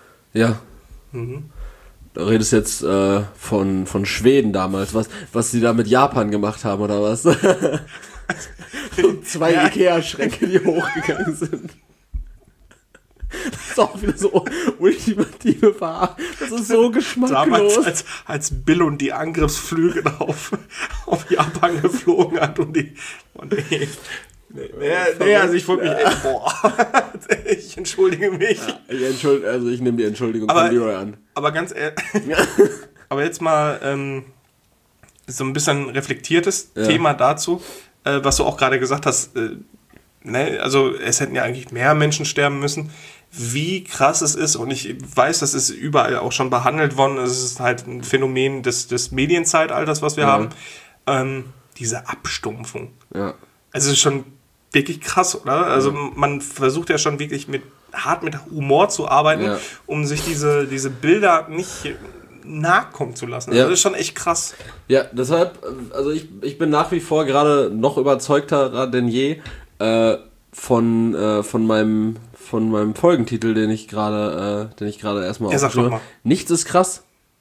ja. Mhm. Da redest du jetzt äh, von, von Schweden damals, was, was die da mit Japan gemacht haben, oder was? So zwei Ja. Ikea-Schränke, die hochgegangen sind. Das ist auch wieder so ultimative Verarschung. Das ist so Damals, geschmacklos. als, als Bill und die Angriffsflüge da auf, auf Japan geflogen hat und die. Oh nee. Nee, nee, nee, also ich wollte mich. echt- Boah. Ich entschuldige mich. Ich entschuld, also ich nehme die Entschuldigung Aber- von Leroy an. Aber ganz ehrlich. Aber jetzt mal ähm, so ein bisschen reflektiertes Ja. Thema dazu, äh, was du auch gerade gesagt hast. Äh, ne, also es hätten ja eigentlich mehr Menschen sterben müssen. Wie krass es ist, und ich weiß, das ist überall auch schon behandelt worden, es ist halt ein Phänomen des, des Medienzeitalters, was wir Ja. haben, ähm, diese Abstumpfung. Ja. Also es ist schon wirklich krass, oder? Also man versucht ja schon wirklich mit hart mit Humor zu arbeiten, Ja. um sich diese, diese Bilder nicht nachkommen zu lassen. Also Ja. das ist schon echt krass. Ja, deshalb, äh, also ich, ich bin nach wie vor gerade noch überzeugter denn je äh, von, äh, von meinem von meinem Folgentitel, den ich gerade äh, den ich gerade erstmal Ja, sag aufgeschrieben doch habe. Nichts ist krass.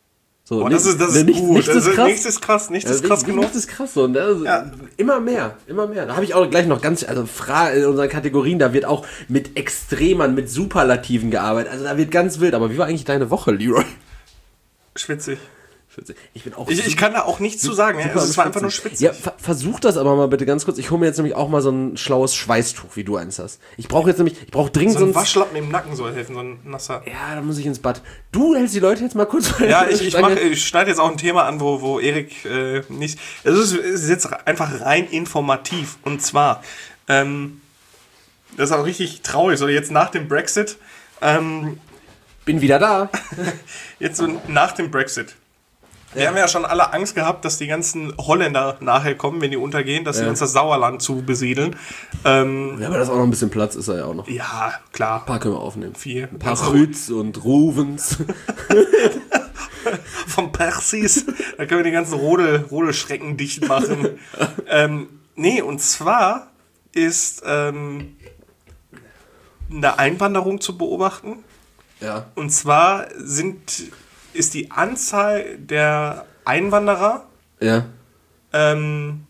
So, oh, das ist, das ist nichts, gut. Nichts ist krass. Nichts ist krass, nichts ist krass genug. Nichts ist krass. Und also ja. Immer mehr, immer mehr. Da habe ich auch gleich noch ganz, also Fra- in unseren Kategorien, da wird auch mit Extremern, mit Superlativen gearbeitet. Also da wird ganz wild. Aber wie war eigentlich deine Woche, Leroy? Schwitzig. Ich, bin auch ich, ich kann da auch nichts zu sagen. Ja. Es war einfach nur schwitzig. Ja, ver- versuch das aber mal bitte ganz kurz. Ich hole mir jetzt nämlich auch mal so ein schlaues Schweißtuch, wie du eins hast. Ich brauche jetzt nämlich, ich brauche dringend so ein so ein Waschlappen im Nacken soll helfen, so ein nasser. Ja, da muss ich ins Bad. Du hältst die Leute jetzt mal kurz. Ja, ich, ich, mach, ich schneide jetzt auch ein Thema an, wo, wo Erik äh, nicht... Es ist, es ist jetzt einfach rein informativ. Und zwar, ähm, das ist auch richtig traurig, so jetzt nach dem Brexit, ähm, bin wieder da. Jetzt so nach dem Brexit. Wir ja. haben ja schon alle Angst gehabt, dass die ganzen Holländer nachher kommen, wenn die untergehen, dass ja. sie uns das Sauerland zu besiedeln. Ähm, ja, aber das ist auch noch ein bisschen Platz, ist er ja auch noch. Ja, klar. Ein paar können wir aufnehmen. Vier. Ein paar Rüts und Ruvens. Vom Persis. Da können wir die ganzen Rodel, Rodelschrecken dicht machen. ähm, nee, und zwar ist ähm, eine Einwanderung zu beobachten. Ja. Und zwar sind... ist die Anzahl der Einwanderer. Ja. Ähm.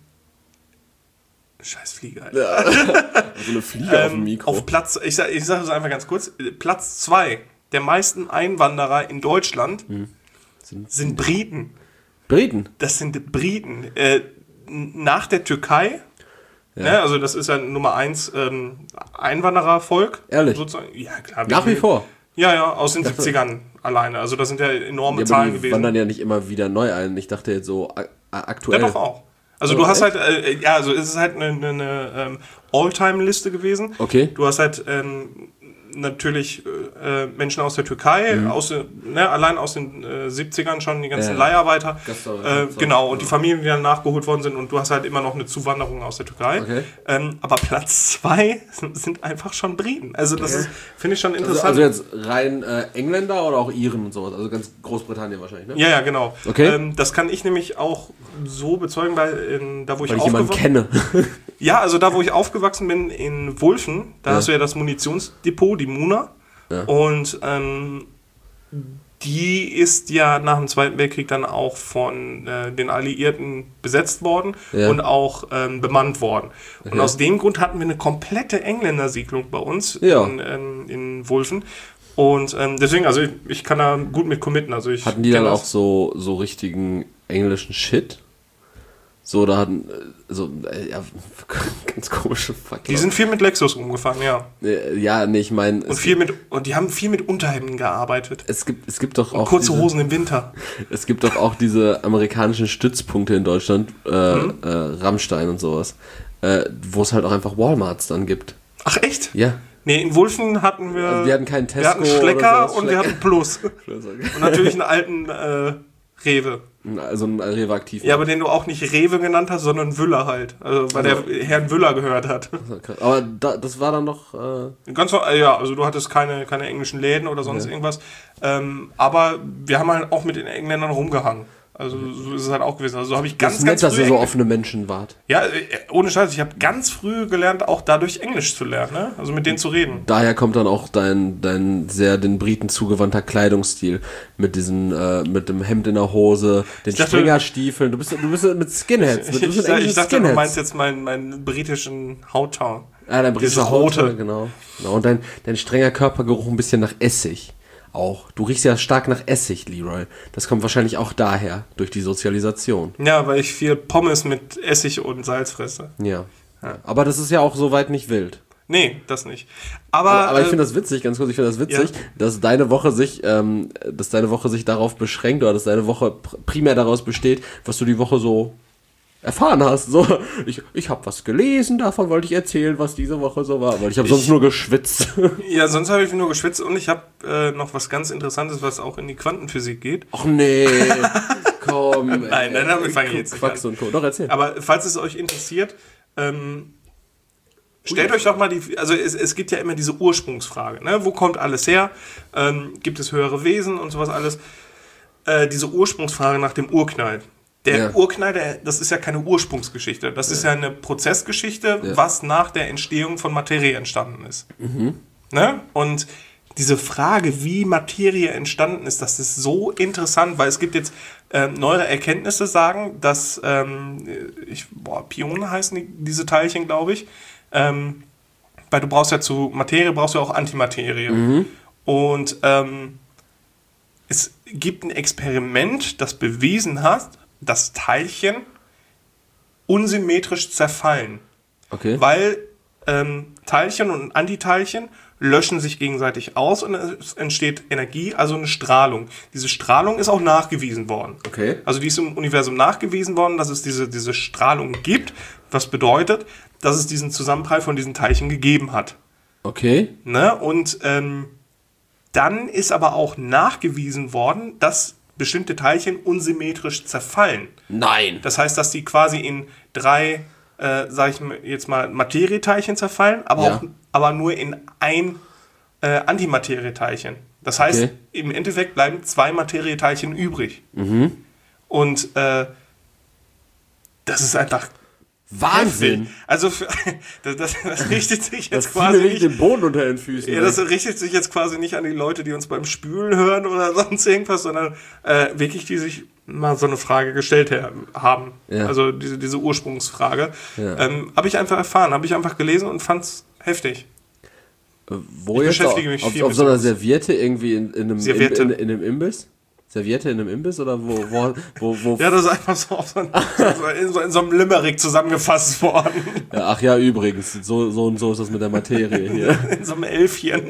Scheiß Fliege, Alter. Ja. So eine Fliege ähm, auf dem Mikro. Auf Platz, ich sage ich sag es einfach ganz kurz: Platz zwei der meisten Einwanderer in Deutschland hm. sind, sind Briten. Briten? Das sind Briten. Äh, nach der Türkei. Ja. Ne, also, das ist ja Nummer eins ähm, Einwanderervolk. Ehrlich? Sozusagen. Ja, klar. Nach wie vor. Ja, ja, aus den siebzigern alleine. Also das sind ja enorme ja, Zahlen die gewesen. wandern ja nicht immer wieder neu ein. Ich dachte jetzt so a- aktuell. Ja, doch auch. Also oh, du hast echt? halt, äh, ja, also es ist halt eine, eine, eine ähm, All-Time-Liste gewesen. Okay. Du hast halt ähm, natürlich äh, Menschen aus der Türkei, mhm. aus, ne, allein aus den äh, siebzigern schon, die ganzen ja. Leiharbeiter. Äh, genau, und die Familien, die dann nachgeholt worden sind. Und du hast halt immer noch eine Zuwanderung aus der Türkei. Okay. Ähm, aber Platz zwei sind einfach schon Briten. Also das okay. ist, finde ich schon interessant. Also, also jetzt rein äh, Engländer oder auch Iren und sowas? Also ganz Großbritannien wahrscheinlich, ne? Ja, ja, genau. Okay. Ähm, das kann ich nämlich auch so bezeugen, weil in, da, wo ich, weil ich jemanden kenne. Ja, also da, wo ich aufgewachsen bin, in Wulfen, da ja. hast du ja das Munitionsdepot, die Muna. Ja. Und ähm, die ist ja nach dem Zweiten Weltkrieg dann auch von äh, den Alliierten besetzt worden ja. und auch ähm, bemannt worden. Okay. Und aus dem Grund hatten wir eine komplette Engländersiedlung bei uns ja. in, in, in Wulfen. Und ähm, deswegen, also ich, ich kann da gut mit committen. Also ich hatten die dann auch so, so richtigen englischen Shit? So, da hatten, so, äh, ja, ganz komische Faktoren. Die sind viel mit Lexus umgefahren, ja. Ja, nee, ich meine... Und viel mit, und die haben viel mit Unterhemden gearbeitet. Es gibt, es gibt doch und auch... kurze diese, Hosen im Winter. Es gibt doch auch diese amerikanischen Stützpunkte in Deutschland, äh, mhm. äh, Rammstein und sowas, äh, wo es halt auch einfach Walmarts dann gibt. Ach, echt? Ja. Nee, in Wulfen hatten wir... Also wir hatten keinen Tesco. Wir hatten Schlecker so, und Schlecker. wir hatten Plus. Und natürlich einen alten äh, Rewe. Also ein Rewe aktiv. Ja, aber den du auch nicht Rewe genannt hast, sondern Wüller halt. Also, weil also, der Herrn Wüller gehört hat. Aber da, das war dann noch... Äh Ganz, ja, also du hattest keine, keine englischen Läden oder sonst ja. irgendwas. Ähm, aber wir haben halt auch mit den Engländern rumgehangen. Also so ist es halt auch gewesen. Also so habe ich ganz, das ist nett, ganz früh dass ihr so offene Menschen wart. Ja, ohne Scheiß. Ich habe ganz früh gelernt, auch dadurch Englisch zu lernen, ne? Also mit denen zu reden. Daher kommt dann auch dein, dein sehr den Briten zugewandter Kleidungsstil mit diesen, äh, mit dem Hemd in der Hose, den dachte, Springerstiefeln. Du bist, du bist mit Skinheads. Ich, du bist ich, ich dachte, Skinheads. Du meinst jetzt meinen, meinen britischen Hautton. Ah, dein britischer Rote, genau. genau. Und dein, dein strenger Körpergeruch ein bisschen nach Essig. Auch. Du riechst ja stark nach Essig, Leroy. Das kommt wahrscheinlich auch daher, durch die Sozialisation. Ja, weil ich viel Pommes mit Essig und Salz fresse. Ja. ja. Aber das ist ja auch soweit nicht wild. Nee, das nicht. Aber, aber, aber ich äh, finde das witzig, ganz kurz, ich finde das witzig, ja. dass deine Woche sich, ähm, dass deine Woche sich darauf beschränkt oder dass deine Woche pr- primär daraus besteht, was du die Woche so erfahren hast. So, ich ich habe was gelesen, davon wollte ich erzählen, was diese Woche so war, weil ich habe sonst nur geschwitzt. Ja, sonst habe ich nur geschwitzt und ich habe äh, noch was ganz Interessantes, was auch in die Quantenphysik geht. Ach nee, komm. Nein, nein, damit fange ich jetzt nicht Quacks an. Und Co. Doch, erzähl. Aber falls es euch interessiert, ähm, stellt euch doch mal die, also es, es gibt ja immer diese Ursprungsfrage, ne? Wo kommt alles her? Ähm, gibt es höhere Wesen und sowas alles? Äh, diese Ursprungsfrage nach dem Urknall. Der ja. Urknall, der, das ist ja keine Ursprungsgeschichte. Das ja. ist ja eine Prozessgeschichte, ja. was nach der Entstehung von Materie entstanden ist. Mhm. Ne? Und diese Frage, wie Materie entstanden ist, das ist so interessant, weil es gibt jetzt ähm, neuere Erkenntnisse sagen, dass ähm, ich, boah, Pione heißen die, diese Teilchen, glaube ich, ähm, weil du brauchst ja zu Materie, brauchst du auch Antimaterie. Mhm. Und ähm, es gibt ein Experiment, das bewiesen hat, dass Teilchen unsymmetrisch zerfallen. Okay. Weil ähm, Teilchen und Antiteilchen löschen sich gegenseitig aus und es entsteht Energie, also eine Strahlung. Diese Strahlung ist auch nachgewiesen worden. Okay. Also die ist im Universum nachgewiesen worden, dass es diese, diese Strahlung gibt, was bedeutet, dass es diesen Zusammenprall von diesen Teilchen gegeben hat. Okay. Ne? Und ähm, dann ist aber auch nachgewiesen worden, dass bestimmte Teilchen unsymmetrisch zerfallen. Nein. Das heißt, dass die quasi in drei, äh, sag ich jetzt mal, Materieteilchen zerfallen, aber, Ja. auch, aber nur in ein äh, Antimaterieteilchen. Das heißt, Okay. im Endeffekt bleiben zwei Materieteilchen übrig. Mhm. Und äh, das ist einfach Wahnsinn. heftig. Also für, das, das, das richtet sich Das jetzt fiel quasi mir nicht nicht, den Boden unter den Füßen. ja, das richtet sich jetzt quasi nicht an die Leute, die uns beim Spülen hören oder sonst irgendwas, sondern äh, wirklich, die sich mal so eine Frage gestellt haben. Ja. Also diese, diese Ursprungsfrage. Ja. Ähm, habe ich einfach erfahren, habe ich einfach gelesen und fand's heftig. Wo Ich jetzt? beschäftige mich auf, viel auf mit so einer sowas. Serviette irgendwie in, in, einem, Serviette. In, in, in einem Imbiss? Serviette in einem Imbiss oder wo, wo, wo, wo Ja, das ist einfach so, auf so, ein, so, in, so in so einem Limerick zusammengefasst worden. Ja, ach ja, übrigens, so, so und so ist das mit der Materie hier. In so einem Elfchen.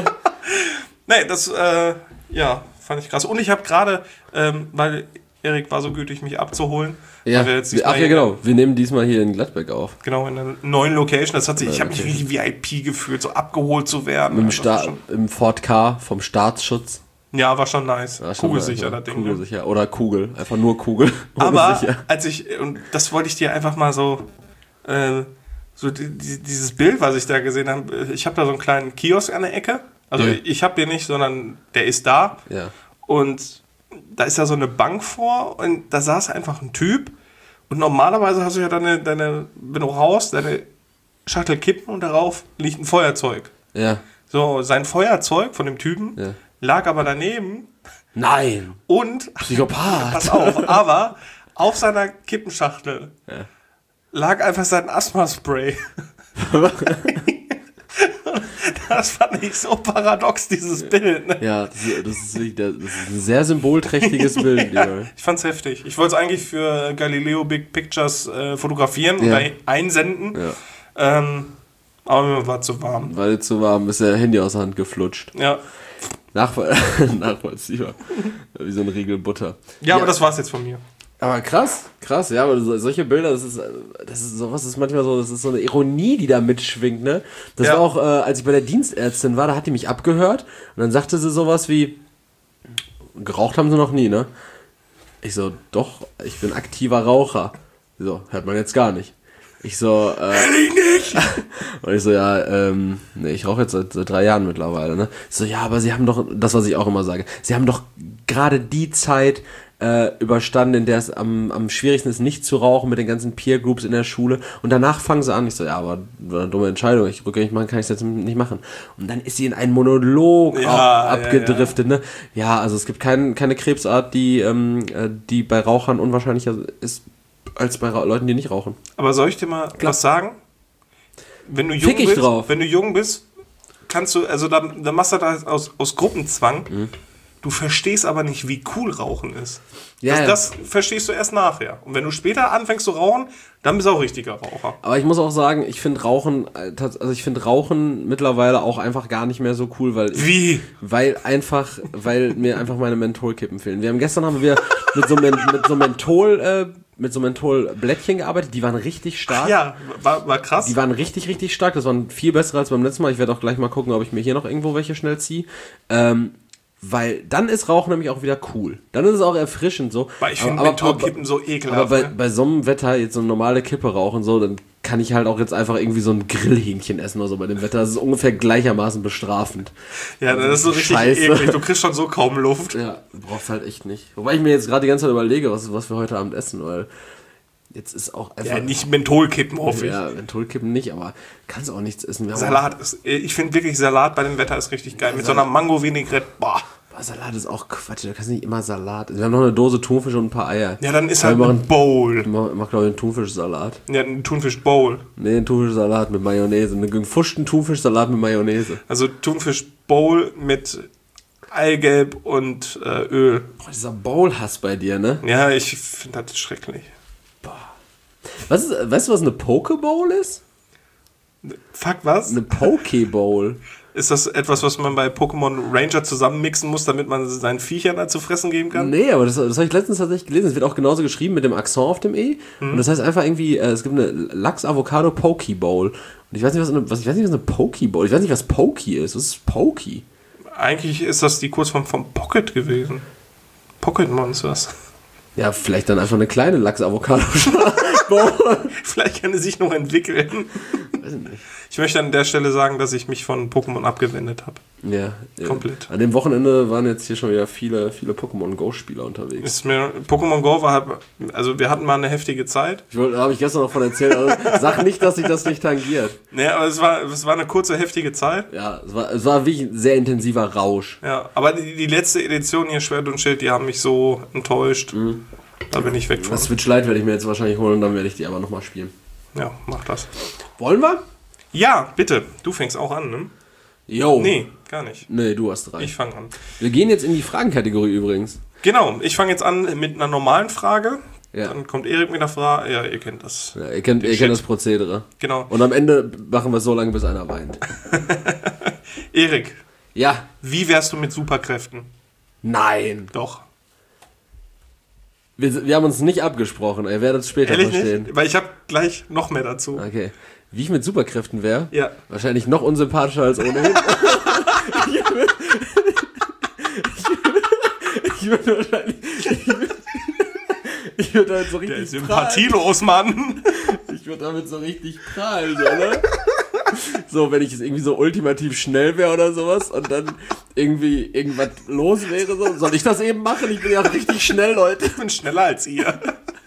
Nee, das, äh, ja, fand ich krass. Und ich habe gerade, ähm, weil Erik war so gütig, mich abzuholen. Ja, weil wir jetzt wir, ach diesmal ja, hier- genau. Wir nehmen diesmal hier in Gladbeck auf. Genau, in einer neuen Location. Das hat sich, ich habe mich Okay. richtig V I P gefühlt, so abgeholt zu werden. Mit dem Also das war Sta schon, im Ford K vom Staatsschutz. ja, war schon nice. Ja, schon Kugelsicher, mal, das Ding. Ne? Kugelsicher. Oder Kugel. Einfach nur Kugel. ohne Aber sicher. als ich, und das wollte ich dir einfach mal so, äh, so die, die, dieses Bild, was ich da gesehen habe, ich habe da so einen kleinen Kiosk an der Ecke. Also Ja. ich habe den nicht, sondern der ist da. Ja. Und da ist ja so eine Bank vor und da saß einfach ein Typ. Und normalerweise hast du ja deine, deine wenn du raus, deine Schachtel kippen und darauf liegt ein Feuerzeug. Ja. So, sein Feuerzeug von dem Typen Ja. lag aber daneben Nein. und, Psychopath. pass auf, aber auf seiner Kippenschachtel Ja. lag einfach sein Asthma-Spray. Das fand ich so paradox, dieses Bild. Ne? Ja, das ist, das, ist wirklich, der- das ist ein sehr symbolträchtiges Bild. Ja, Ja. ich fand's heftig. Ich wollte es eigentlich für Galileo Big Pictures äh, fotografieren Ja. und da einsenden. Ja. Ähm, aber mir war zu warm. Weil zu warm ist der Handy aus der Hand geflutscht. Ja, Nachvoll Nachvollziehbar. Wie so ein Riegel Butter. ja, aber das war's jetzt von mir. Aber krass, krass, ja, aber so, solche Bilder, das ist, das ist sowas ist manchmal so, das ist so eine Ironie, die da mitschwingt, ne? Das Ja. war auch, äh, als ich bei der Dienstärztin war, da hat die mich abgehört und dann sagte sie sowas wie, geraucht haben sie noch nie, ne? Ich so, doch, ich bin aktiver Raucher. Sie so, hört man jetzt gar nicht. Ich so, äh, Ich nicht! und ich so, ja, ähm, nee, ich rauche jetzt seit, seit drei Jahren mittlerweile, ne? Ich so, ja, aber sie haben doch, das, was ich auch immer sage, sie haben doch gerade die Zeit äh, überstanden, in der es am, am schwierigsten ist, nicht zu rauchen mit den ganzen Peer Groups in der Schule. Und danach fangen sie an. Ich so, ja, aber war eine dumme Entscheidung. Ich rückgängig machen kann ich es jetzt nicht machen. Und dann ist sie in einen Monolog Ja, ab, abgedriftet, ja, ja. ne? Ja, also es gibt kein, keine Krebsart, die, ähm, äh, die bei Rauchern unwahrscheinlicher ist als bei Ra- Leuten, die nicht rauchen. Aber soll ich dir mal was sagen? Wenn du jung Fick ich bist, drauf. wenn du jung bist, kannst du, also dann, dann machst du das aus, aus Gruppenzwang. Mhm. Du verstehst aber nicht, wie cool Rauchen ist. Ja, das, ja. das verstehst du erst nachher. Und wenn du später anfängst zu rauchen, dann bist du auch richtiger Raucher. Aber ich muss auch sagen, ich finde Rauchen, äh, tats- also ich finde Rauchen mittlerweile auch einfach gar nicht mehr so cool, weil ich, Wie? weil einfach, weil mir einfach meine Mentholkippen fehlen. Wir haben gestern haben wir mit so Men, mit so Menthol, äh, mit so Mentholblättchen gearbeitet, die waren richtig stark. Ja, war, war krass. Die waren richtig, richtig stark. Das waren viel bessere als beim letzten Mal. Ich werde auch gleich mal gucken, ob ich mir hier noch irgendwo welche schnell ziehe. Ähm, weil dann ist Rauchen nämlich auch wieder cool. Dann ist es auch erfrischend so. Weil ich finde Aber- Mentholkippen so ekelhaft. Aber bei, ne? bei so einem Wetter jetzt so eine normale Kippe rauchen, so, dann kann ich halt auch jetzt einfach irgendwie so ein Grillhähnchen essen oder so bei dem Wetter. Das ist ungefähr gleichermaßen bestrafend. Ja, das ist so richtig Scheiße. eklig. Du kriegst schon so kaum Luft. Ja, du brauchst halt echt nicht. Wobei ich mir jetzt gerade die ganze Zeit überlege, was, was wir heute Abend essen, weil Jetzt ist auch einfach... Ja, nicht Mentholkippen, hoffe ich. Ja, Mentholkippen nicht, aber kannst auch nichts essen. Salat ist... Ich finde wirklich, Salat bei dem Wetter ist richtig geil. Ja, mit Salat. So einer Mango-Vinaigrette, boah. Salat ist auch Quatsch, da kannst du nicht immer Salat. Wir haben noch eine Dose Thunfisch und ein paar Eier. Ja, dann ist halt ein Bowl. Ich mach, mach glaube ich, einen Thunfischsalat. Ja, einen Thunfisch-Bowl. Nee, einen Thunfischsalat mit Mayonnaise. Einen gefuschten Thunfischsalat mit Mayonnaise. Also Thunfisch-Bowl mit Eigelb und äh, Öl. Boah, dieser Bowl-Hass bei dir, ne? Ja, ich finde das schrecklich. Boah. Was ist, weißt du, was eine Pokeball ist? Fuck, was? Eine Pokeball. Ist das etwas, was man bei Pokémon Ranger zusammenmixen muss, damit man seinen Viechern da zu fressen geben kann? Nee, aber das, das habe ich letztens tatsächlich gelesen. Es wird auch genauso geschrieben mit dem Akzent auf dem E. Mhm. Und das heißt einfach irgendwie, äh, es gibt eine Lachs-Avocado-Pokeball. Und ich weiß nicht, was eine, was, ich weiß nicht, was eine Pokeball ist. Ich weiß nicht, was Pokey ist. Was ist Pokey? Eigentlich ist das die Kurzform von Pocket gewesen. Pocket Monsters. Ja, vielleicht dann einfach eine kleine Lachs-Avocado. Vielleicht kann es sich noch entwickeln. Weiß ich nicht. Ich möchte an der Stelle sagen, dass ich mich von Pokémon abgewendet habe. Ja, komplett. Ja. An dem Wochenende waren jetzt hier schon wieder viele, viele Pokémon Go-Spieler unterwegs. Ist mir, Pokémon Go war halt, also wir hatten mal eine heftige Zeit. Ich wollte, da habe ich gestern noch von erzählt, also sag nicht, dass sich das nicht tangiert. Nee, aber es war, es war eine kurze, heftige Zeit. Ja, es war, es war wirklich ein sehr intensiver Rausch. Ja, aber die, die letzte Edition hier, Schwert und Schild, die haben mich so enttäuscht. Mhm. Da bin ich weg von. Das Switch Lite werde ich mir jetzt wahrscheinlich holen, dann werde ich die aber nochmal spielen. Ja, mach das. Wollen wir? Ja, bitte. Du fängst auch an, ne? Jo. Nee, gar nicht. Nee, du hast drei. Ich fange an. Wir gehen jetzt in die Fragenkategorie übrigens. Genau, ich fange jetzt an mit einer normalen Frage. Ja. Dann kommt Erik mit einer Frage. Ja, ihr kennt das. Ja, ihr kennt, ihr kennt das Prozedere. Genau. Und am Ende machen wir es so lange, bis einer weint. Erik. Ja. Wie wärst du mit Superkräften? Nein. Doch. Wir, wir haben uns nicht abgesprochen, ihr werdet es später Ehrlich verstehen. Nicht? Weil ich habe gleich noch mehr dazu. Okay. Wie ich mit Superkräften wäre? Ja. Wahrscheinlich noch unsympathischer als ohnehin. ich würde ich würd wahrscheinlich... Ich würde damit so richtig Der sympathielos, Mann. Ich würde damit so richtig prahlen, so, ne? So, wenn ich jetzt irgendwie so ultimativ schnell wäre oder sowas und dann irgendwie irgendwas los wäre, so, soll ich das eben machen? Ich bin ja auch richtig schnell, Leute. Ich bin schneller als ihr.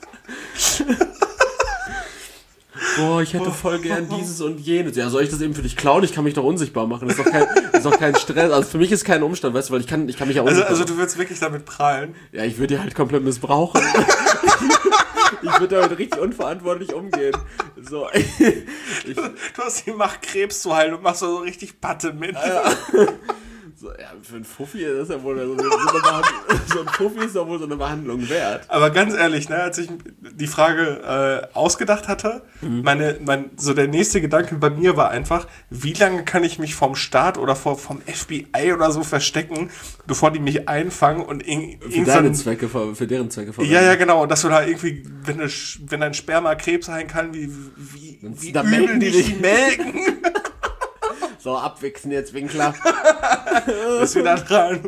Boah, ich hätte voll gern dieses und jenes. Ja, soll ich das eben für dich klauen? Ich kann mich doch unsichtbar machen. Das ist doch kein, das ist doch kein Stress. Also für mich ist kein Umstand, weißt du, weil ich kann, ich kann mich ja unsichtbar Also, also du würdest wirklich damit prahlen? Ja, ich würde die halt komplett missbrauchen. Ich würde damit richtig unverantwortlich umgehen. So, ich, du, du hast die Macht, Krebs zu heilen und machst so richtig Patte mit. Ja. So, ja, für einen Fuffi ist ja wohl so, so, eine so ein Fuffi ist doch wohl so eine Behandlung wert. Aber ganz ehrlich, ne, als ich die Frage äh, ausgedacht hatte, mhm. meine, mein, so der nächste Gedanke bei mir war einfach, wie lange kann ich mich vom Staat oder vor, vom F B I oder so verstecken, bevor die mich einfangen und in, für deine Zwecke, für deren Zwecke verwenden. Ja, ja, genau. Und dass du da irgendwie, wenn, eine, wenn dein Sperma Krebs heilen kann, wie, wie, wie übel die dich melken. So, abwichsen jetzt, Winkler. Bis wieder dran.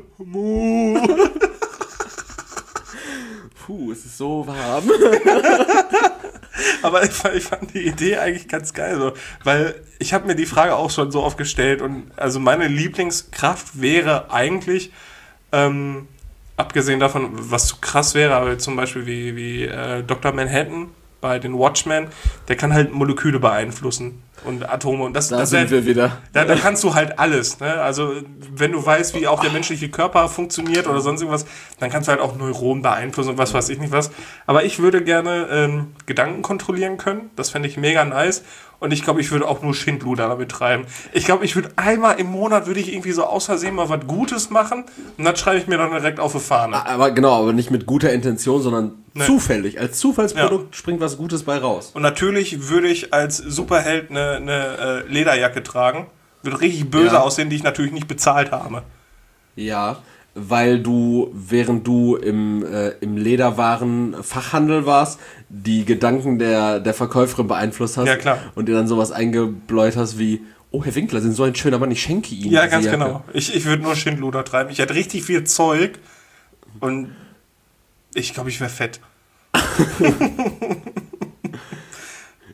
Puh, es ist so warm. Aber ich fand, ich fand die Idee eigentlich ganz geil, so, weil ich habe mir die Frage auch schon so oft gestellt und also meine Lieblingskraft wäre eigentlich, ähm, abgesehen davon, was zu krass wäre, aber zum Beispiel wie, wie äh, Doktor Manhattan bei den Watchmen, der kann halt Moleküle beeinflussen und Atome und das, da das sind wir wieder. Da, da kannst du halt alles, ne? Also wenn du weißt, wie auch der menschliche Körper funktioniert oder sonst irgendwas, dann kannst du halt auch Neuronen beeinflussen und was weiß ich nicht was. Aber ich würde gerne ähm, Gedanken kontrollieren können, das fände ich mega nice und ich glaube, ich würde auch nur Schindluder damit treiben. Ich glaube, ich würde einmal im Monat würde ich irgendwie so aus Versehen mal was Gutes machen und das schreibe ich mir dann direkt auf die Fahne. Aber genau, aber nicht mit guter Intention, sondern nee. Zufällig. Als Zufallsprodukt ja. springt was Gutes bei raus. Und natürlich würde ich als Superheld eine, eine äh, Lederjacke tragen. Würde richtig böse ja. aussehen, die ich natürlich nicht bezahlt habe. Ja, weil du, während du im, äh, im Lederwarenfachhandel warst, die Gedanken der, der Verkäuferin beeinflusst hast. Ja, klar. Und dir dann sowas eingebläut hast wie, oh, Herr Winkler, Sie sind so ein schöner Mann, ich schenke Ihnen Ja, ganz Jacke. genau. Ich, ich würde nur Schindluder treiben. Ich hätte richtig viel Zeug und ich glaube, ich wäre fett.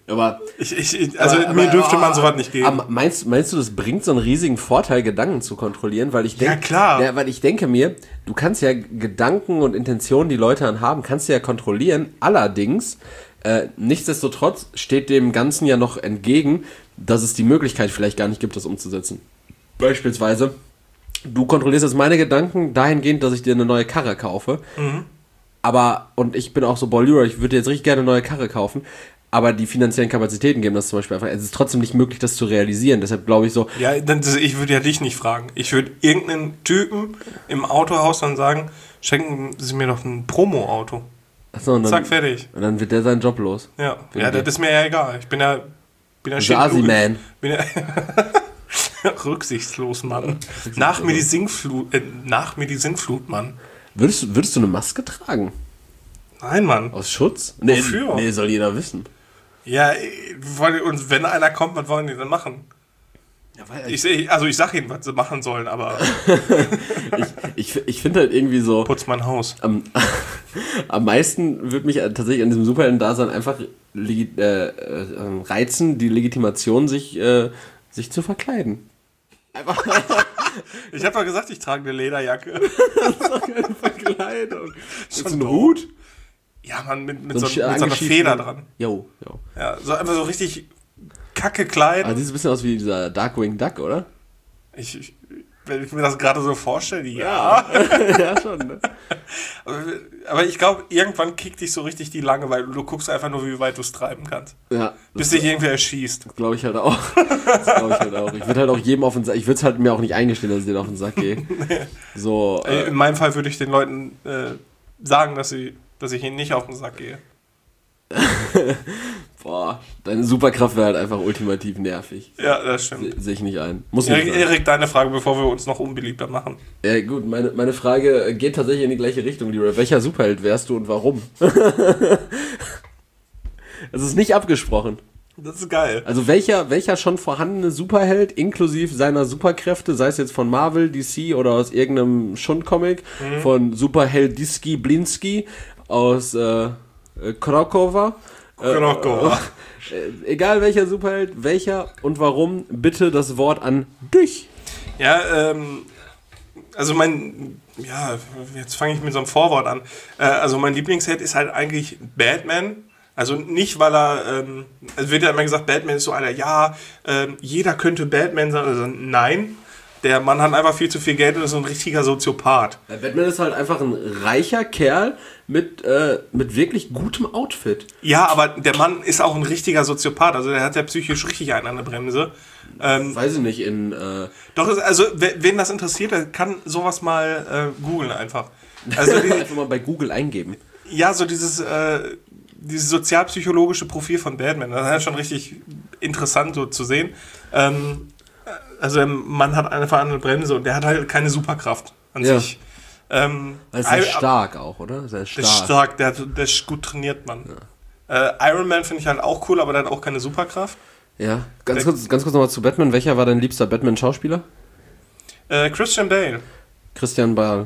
Aber ich, ich, also aber, mir aber, dürfte aber, man sowas nicht geben. Aber meinst, meinst du, das bringt so einen riesigen Vorteil, Gedanken zu kontrollieren? Weil ich denke, ja, klar. Ja, weil ich denke mir, du kannst ja Gedanken und Intentionen, die Leute dann haben, kannst du ja kontrollieren. Allerdings, äh, nichtsdestotrotz steht dem Ganzen ja noch entgegen, dass es die Möglichkeit vielleicht gar nicht gibt, das umzusetzen. Beispielsweise, du kontrollierst jetzt meine Gedanken dahingehend, dass ich dir eine neue Karre kaufe. Mhm. Aber, und ich bin auch so, boah, Leroy, ich würde jetzt richtig gerne eine neue Karre kaufen. Aber die finanziellen Kapazitäten geben das zum Beispiel einfach. Es ist trotzdem nicht möglich, das zu realisieren. Deshalb glaube ich so. Ja, dann, ich würde ja dich nicht fragen. Ich würde irgendeinen Typen im Autohaus dann sagen, schenken Sie mir doch ein Promo-Auto. Achso, und dann, Zack, fertig. Und dann wird der seinen Job los. Ja, ja, das ist mir ja egal. Ich bin ja, bin ja Asi-Man. Bin ja rücksichtslos, Mann. Nach mir die Sinkflut, äh, nach mir die Sinkflut, Mann. Würdest, würdest du eine Maske tragen? Nein, Mann. Aus Schutz? Nee, Wofür? Nee, soll jeder wissen. Ja, und wenn einer kommt, was wollen die denn machen? Ja, weil ich, ich, also ich sag ihnen, was sie machen sollen, aber ich ich, ich finde halt irgendwie so... Putz mein Haus. Am, am meisten würde mich tatsächlich an diesem Superhelden-Dasein einfach legi- äh, äh, reizen, die Legitimation, sich, äh, sich zu verkleiden. Einfach... Ich habe doch gesagt, ich trage eine Lederjacke. Das ist doch keine Verkleidung. Schon Ist ein doof. Hut? Ja, Mann, mit, mit, So so, ein mit so einer Feder dran. Jo, jo. Ja, so einfach so richtig kacke kleiden. Aber sieht ein bisschen aus wie dieser Darkwing Duck, oder? Ich, ich, wenn ich mir das gerade so vorstelle, ja. Ja, schon, ne? Aber, aber ich glaube, irgendwann kickt dich so richtig die Langeweile. Du guckst einfach nur, wie weit du es treiben kannst. Ja. Bis dich irgendwer erschießt. Glaube ich halt auch. Das glaube ich halt auch. Ich würde halt auch jedem auf den Sack, ich würde es halt mir auch nicht eingestehen, dass ich denen auf den Sack gehe. So. Äh, Äh, In meinem Fall würde ich den Leuten äh, sagen, dass, sie, dass ich ihnen nicht auf den Sack gehe. boah, deine Superkraft wäre halt einfach ultimativ nervig. Ja, das stimmt. Se- Sehe ich nicht ein. Muss nicht Erik, sein. Erik, deine Frage, bevor wir uns noch unbeliebter machen. Ja, gut, meine, meine Frage geht tatsächlich in die gleiche Richtung, Leroy. Welcher Superheld wärst du und warum? Es ist nicht abgesprochen. Das ist geil. Also welcher, welcher schon vorhandene Superheld, inklusive seiner Superkräfte, sei es jetzt von Marvel, D C oder aus irgendeinem Schundcomic, mhm. von Superheld Diski Blinski aus äh, Krakowa. Krakowa. Äh, äh, egal welcher Superheld, welcher und warum, bitte das Wort an dich. Ja, ähm, also mein, ja, jetzt fange ich mit so einem Vorwort an. Äh, also mein Lieblingsheld ist halt eigentlich Batman. Also nicht, weil er, ähm, es wird ja immer gesagt, Batman ist so einer, ja, ähm, jeder könnte Batman sein. Also nein, der Mann hat einfach viel zu viel Geld und ist so ein richtiger Soziopath. Ja, Batman ist halt einfach ein reicher Kerl mit, äh, mit wirklich gutem Outfit. Ja, aber der Mann ist auch ein richtiger Soziopath. Also der hat ja psychisch richtig einen an der Bremse. Ähm, Weiß ich nicht, in... Äh doch, also wen das interessiert, der kann sowas mal äh, googeln einfach. Also die, einfach mal bei Google eingeben. Ja, so dieses... Äh, dieses sozialpsychologische Profil von Batman, das ist schon richtig interessant so zu sehen. Ähm, also der Mann hat einfach eine Bremse und der hat halt keine Superkraft an ja. sich. Ähm, er ist sehr stark auch, oder? Sehr stark. Der ist stark, der, hat, der ist gut trainiert, Mann. Ja. Äh, Iron Man finde ich halt auch cool, aber der hat auch keine Superkraft. Ja, ganz der, kurz, ganz kurz nochmal zu Batman. Welcher war dein liebster Batman-Schauspieler? Äh, Christian Bale. Christian Bale.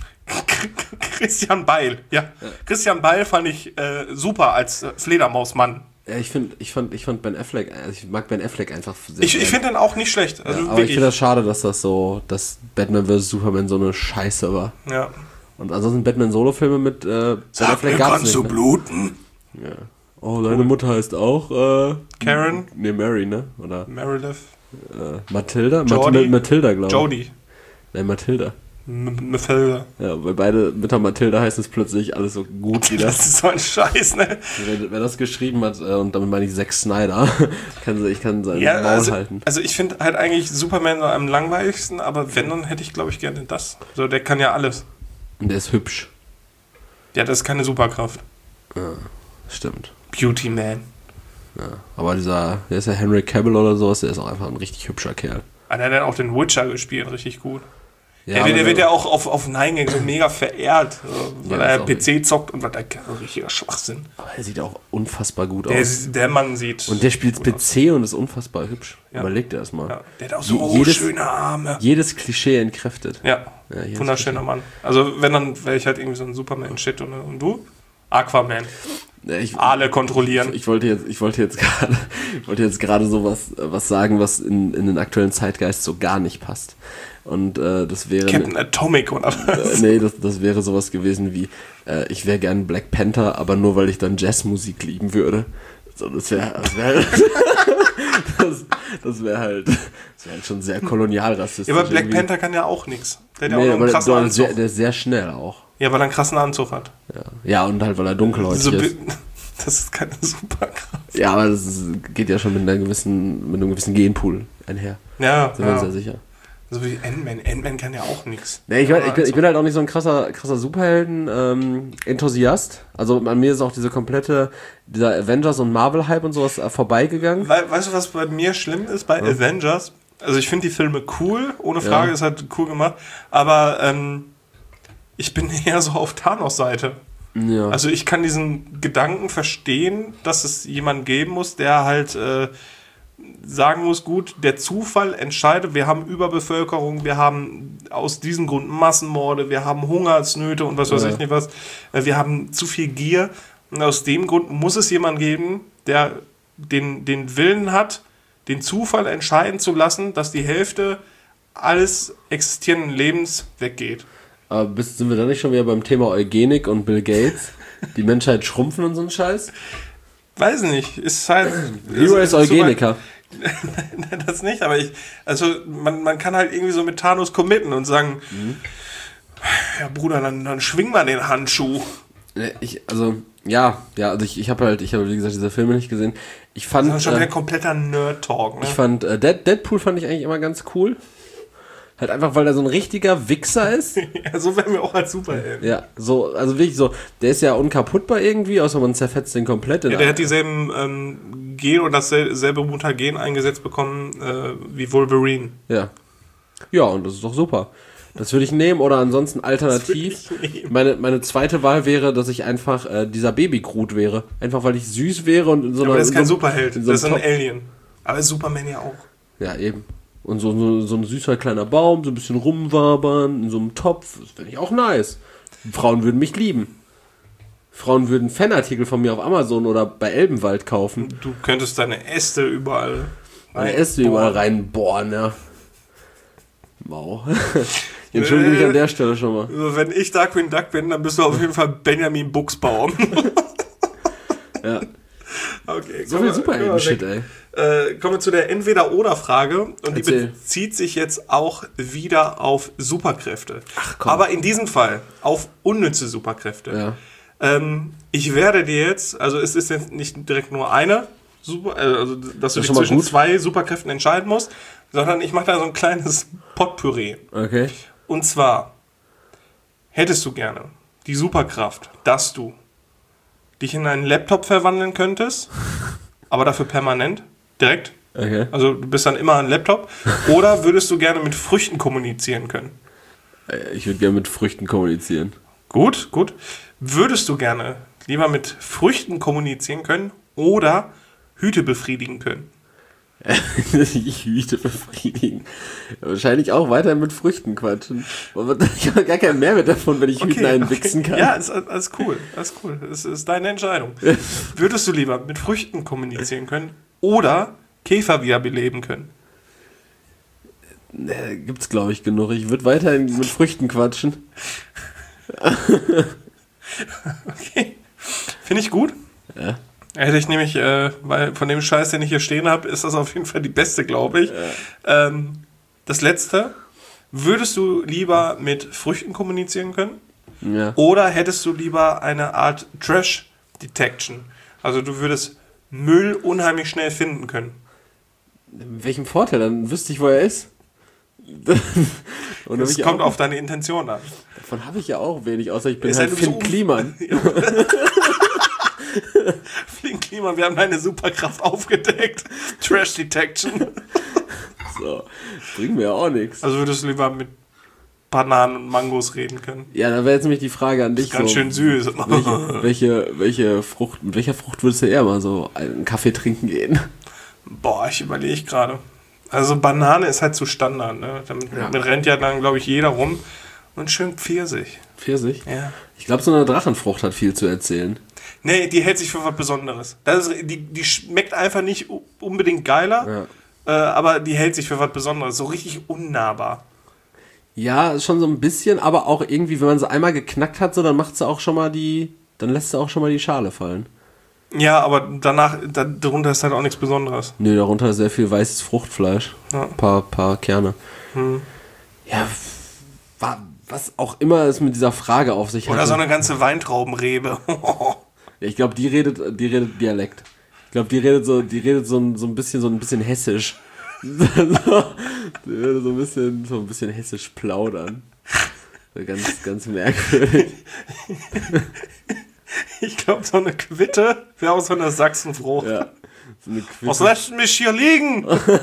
Christian Bale, ja. ja. Christian Bale fand ich äh, super als äh, Fledermausmann. Ja, ich finde, ich fand, ich fand Ben Affleck, also ich mag Ben Affleck einfach sehr. Ich, ich finde den auch nicht schlecht. Also ja, aber ich finde das schade, dass das so, dass Batman versus. Superman so eine Scheiße war. Ja. Und ansonsten Batman-Solo-Filme mit äh, Ben Sag, Affleck gab's kannst nicht. du Ne? bluten? Ja. Oh, deine Mutter heißt auch äh, Karen? Nee, Mary, ne? Oder? Meredith? Äh, Matilda? Jordi? Mat- Matilda, glaube ich. Jodie. Nein, Matilda. Matilda. Ja, weil beide mit der Matilda heißt es plötzlich alles so gut wieder. Das ist so ein Scheiß, ne? Wer, wer das geschrieben hat, äh, und damit meine ich Zack Snyder, kann, ich kann seinen ja, Maul also, halten. Also ich finde halt eigentlich Superman so am langweiligsten, aber wenn, dann hätte ich glaube ich gerne das. So, der kann ja alles. Und der ist hübsch. Ja, das ist keine Superkraft. Ja, stimmt. Beauty Man. Ja, aber dieser, der ist ja Henry Cavill oder sowas, der ist auch einfach ein richtig hübscher Kerl. Ah, der hat dann auch den Witcher gespielt, richtig gut. Ja, der, wird, der wird ja auch auf, auf Nine so mega verehrt, weil ja, er P C zockt und was da richtiger Schwachsinn. Aber er sieht auch unfassbar gut Der, aus. der Mann sieht. Und der spielt P C aus. Und ist unfassbar hübsch. Ja. Überleg dir das mal. Ja. Der hat auch so jedes, schöne Arme. Jedes Klischee entkräftet. Ja, ja wunderschöner Mann. Also wenn, dann wäre ich halt irgendwie so ein Superman-Shit. Und, und du? Aquaman. Ich, Aale kontrollieren. Ich, ich wollte jetzt, ich wollte jetzt gerade, ich wollte jetzt gerade sowas was sagen, was in, in den aktuellen Zeitgeist so gar nicht passt. Und äh, das wäre... Captain Atomic oder was? Äh, nee, das, das wäre sowas gewesen wie, äh, ich wäre gern Black Panther, aber nur weil ich dann Jazzmusik lieben würde. So, das wäre das wär, das, das wär halt, das wär halt schon sehr kolonialrassistisch. Ja, aber Black irgendwie. Panther kann ja auch nichts. Der hat ja Nee, auch noch einen krassen der, Anzug. der, der ist sehr schnell auch. Ja, weil er einen krassen Anzug hat. Ja, ja und halt, weil er dunkelhäutig So, ist. das ist keine Superkraft. Ja, aber das ist, geht ja schon mit, einer gewissen, mit einem gewissen Genpool einher. Ja, Sind wir ja. uns sehr sicher. So wie Ant-Man. Ant-Man kann ja auch nichts. Nee, ich, mein, ich, bin, ich bin halt auch nicht so ein krasser, krasser Superhelden-Enthusiast. also an mir ist auch diese komplette, dieser Avengers- und Marvel-Hype und sowas äh, vorbeigegangen. We weißt du, was bei mir schlimm ist bei ja. Avengers? Also ich finde die Filme cool, ohne Frage, ja. ist halt cool gemacht. Aber ähm, ich bin eher so auf Thanos-Seite. Ja. Also ich kann diesen Gedanken verstehen, dass es jemanden geben muss, der halt äh, sagen muss, gut, der Zufall entscheidet, wir haben Überbevölkerung, wir haben aus diesem Grund Massenmorde, wir haben Hungersnöte und was weiß ja. ich nicht was, wir haben zu viel Gier und aus dem Grund muss es jemanden geben, der den, den Willen hat, den Zufall entscheiden zu lassen, dass die Hälfte alles existierenden Lebens weggeht. Aber bist, sind wir da nicht schon wieder beim Thema Eugenik und Bill Gates? Die Menschheit schrumpfen und so ein Scheiß? Weiß nicht, ist halt... Leo ist Eugeniker. Das nicht, aber ich... Also man, man kann halt irgendwie so mit Thanos committen und sagen, mhm. ja Bruder, dann, dann schwing mal den Handschuh. Ich, also, ja, ja, also ich, ich habe halt, ich habe wie gesagt diese Filme nicht gesehen. Ich fand... Das ist schon äh, wieder kompletter Nerd-Talk, ne? Ich fand, äh, Deadpool fand ich eigentlich immer ganz cool. Halt einfach, weil er so ein richtiger Wichser ist. Ja, so wären wir auch als Superhelden. Ja, so, also wirklich so, der ist ja unkaputtbar irgendwie, außer man zerfetzt den komplett. Ja, der hat dieselben ähm, Gen oder dasselbe Mutagen eingesetzt bekommen äh, wie Wolverine. Ja. Ja, und das ist doch super. Das würde ich nehmen oder ansonsten alternativ. Meine, meine zweite Wahl wäre, dass ich einfach äh, dieser Baby-Groot wäre. Einfach, weil ich süß wäre und in so einer... Aber das ist kein so, Superheld, so das ist ein Top- Alien. Aber Superman ja auch. Ja, eben. Und so, so, so ein süßer kleiner Baum, so ein bisschen rumwabern, in so einem Topf, das finde ich auch nice. Frauen würden mich lieben. Frauen würden Fanartikel von mir auf Amazon oder bei Elbenwald kaufen. Du könntest deine Äste überall Meine Äste überall reinbohren, ja. Wow. Ich entschuldige mich an der Stelle schon mal. Wenn ich Darkwing Duck bin, dann bist du auf jeden Fall Benjamin Buchsbaum. Ja. Okay, so viel Superhelden-Shit, ey. Äh, kommen wir zu der Entweder-Oder-Frage. Und Erzähl. die bezieht sich jetzt auch wieder auf Superkräfte. Ach, komm. Aber in diesem Fall auf unnütze Superkräfte. Ja. Ähm, ich werde dir jetzt, also es ist jetzt nicht direkt nur eine, Super, also dass du dich zwischen zwei Superkräften entscheiden musst, sondern ich mache da so ein kleines Potpourri. Okay. Und zwar hättest du gerne die Superkraft, dass du dich in einen Laptop verwandeln könntest, aber dafür permanent, direkt. Okay. Also du bist dann immer ein Laptop. Oder würdest du gerne mit Früchten kommunizieren können? Ich würde gerne mit Früchten kommunizieren. Gut, gut. Würdest du gerne lieber mit Früchten kommunizieren können oder Hüte befriedigen können? Ich Hüte befriedigen. Wahrscheinlich auch weiterhin mit Früchten quatschen. Ich habe gar keinen Mehrwert davon, wenn ich okay, Hüten einwichsen okay. kann. Ja, ist alles cool. Alles cool. Das ist deine Entscheidung. Würdest du lieber mit Früchten kommunizieren können oder Käfer wiederbeleben können? Nee, gibt's glaube ich genug. Ich würde weiterhin mit Früchten quatschen. Okay. Finde ich gut. Ja. Hätte ich nämlich, äh, weil von dem Scheiß, den ich hier stehen habe, ist das auf jeden Fall die beste, glaube ich. Ja. Ähm, das letzte, würdest du lieber mit Früchten kommunizieren können? Ja. Oder hättest du lieber eine Art Trash Detection? Also du würdest Müll unheimlich schnell finden können. Welchen Vorteil? Dann wüsste ich, wo er ist. Und das kommt auf deine Intention an. Davon habe ich ja auch wenig, außer ich bin ist halt halt Finn so Kliman. Finn Kliman, wir haben deine Superkraft aufgedeckt. Trash Detection. So, das bringt mir ja auch nichts. Also würdest du lieber mit Bananen und Mangos reden können? Ja, da wäre jetzt nämlich die Frage an dich. Ganz so, schön süß. Welche, welche, welche Frucht, mit welcher Frucht würdest du eher mal so einen Kaffee trinken gehen? Boah, ich überlege gerade. Also Banane ist halt zu Standard, ne? Damit, ja. damit rennt ja dann, glaube ich, jeder rum. Und schön Pfirsich. Pfirsich? Ja. Ich glaube, so eine Drachenfrucht hat viel zu erzählen. Nee, die hält sich für was Besonderes. Das ist, die, die schmeckt einfach nicht unbedingt geiler, ja. äh, aber die hält sich für was Besonderes. So richtig unnahbar. Ja, schon so ein bisschen, aber auch irgendwie, wenn man sie einmal geknackt hat, so, dann macht sie auch schon mal die, dann lässt sie auch schon mal die Schale fallen. Ja, aber danach, da, darunter ist halt auch nichts Besonderes. Nee, darunter ist sehr viel weißes Fruchtfleisch. Ja. Ein paar, paar Kerne. Hm. Ja, was auch immer es mit dieser Frage auf sich hat. Oder so eine ganze Weintraubenrebe. Ich glaube, die redet, die redet Dialekt. Ich glaube, die redet so, die redet so ein, so ein bisschen, so ein bisschen hessisch. so, die redet so ein bisschen, so ein bisschen hessisch plaudern. So ganz, ganz merkwürdig. Ich glaube, so eine Quitte wäre auch so eine Sachsenfrucht. Ja, so eine Quitte. Was lässt mich hier liegen?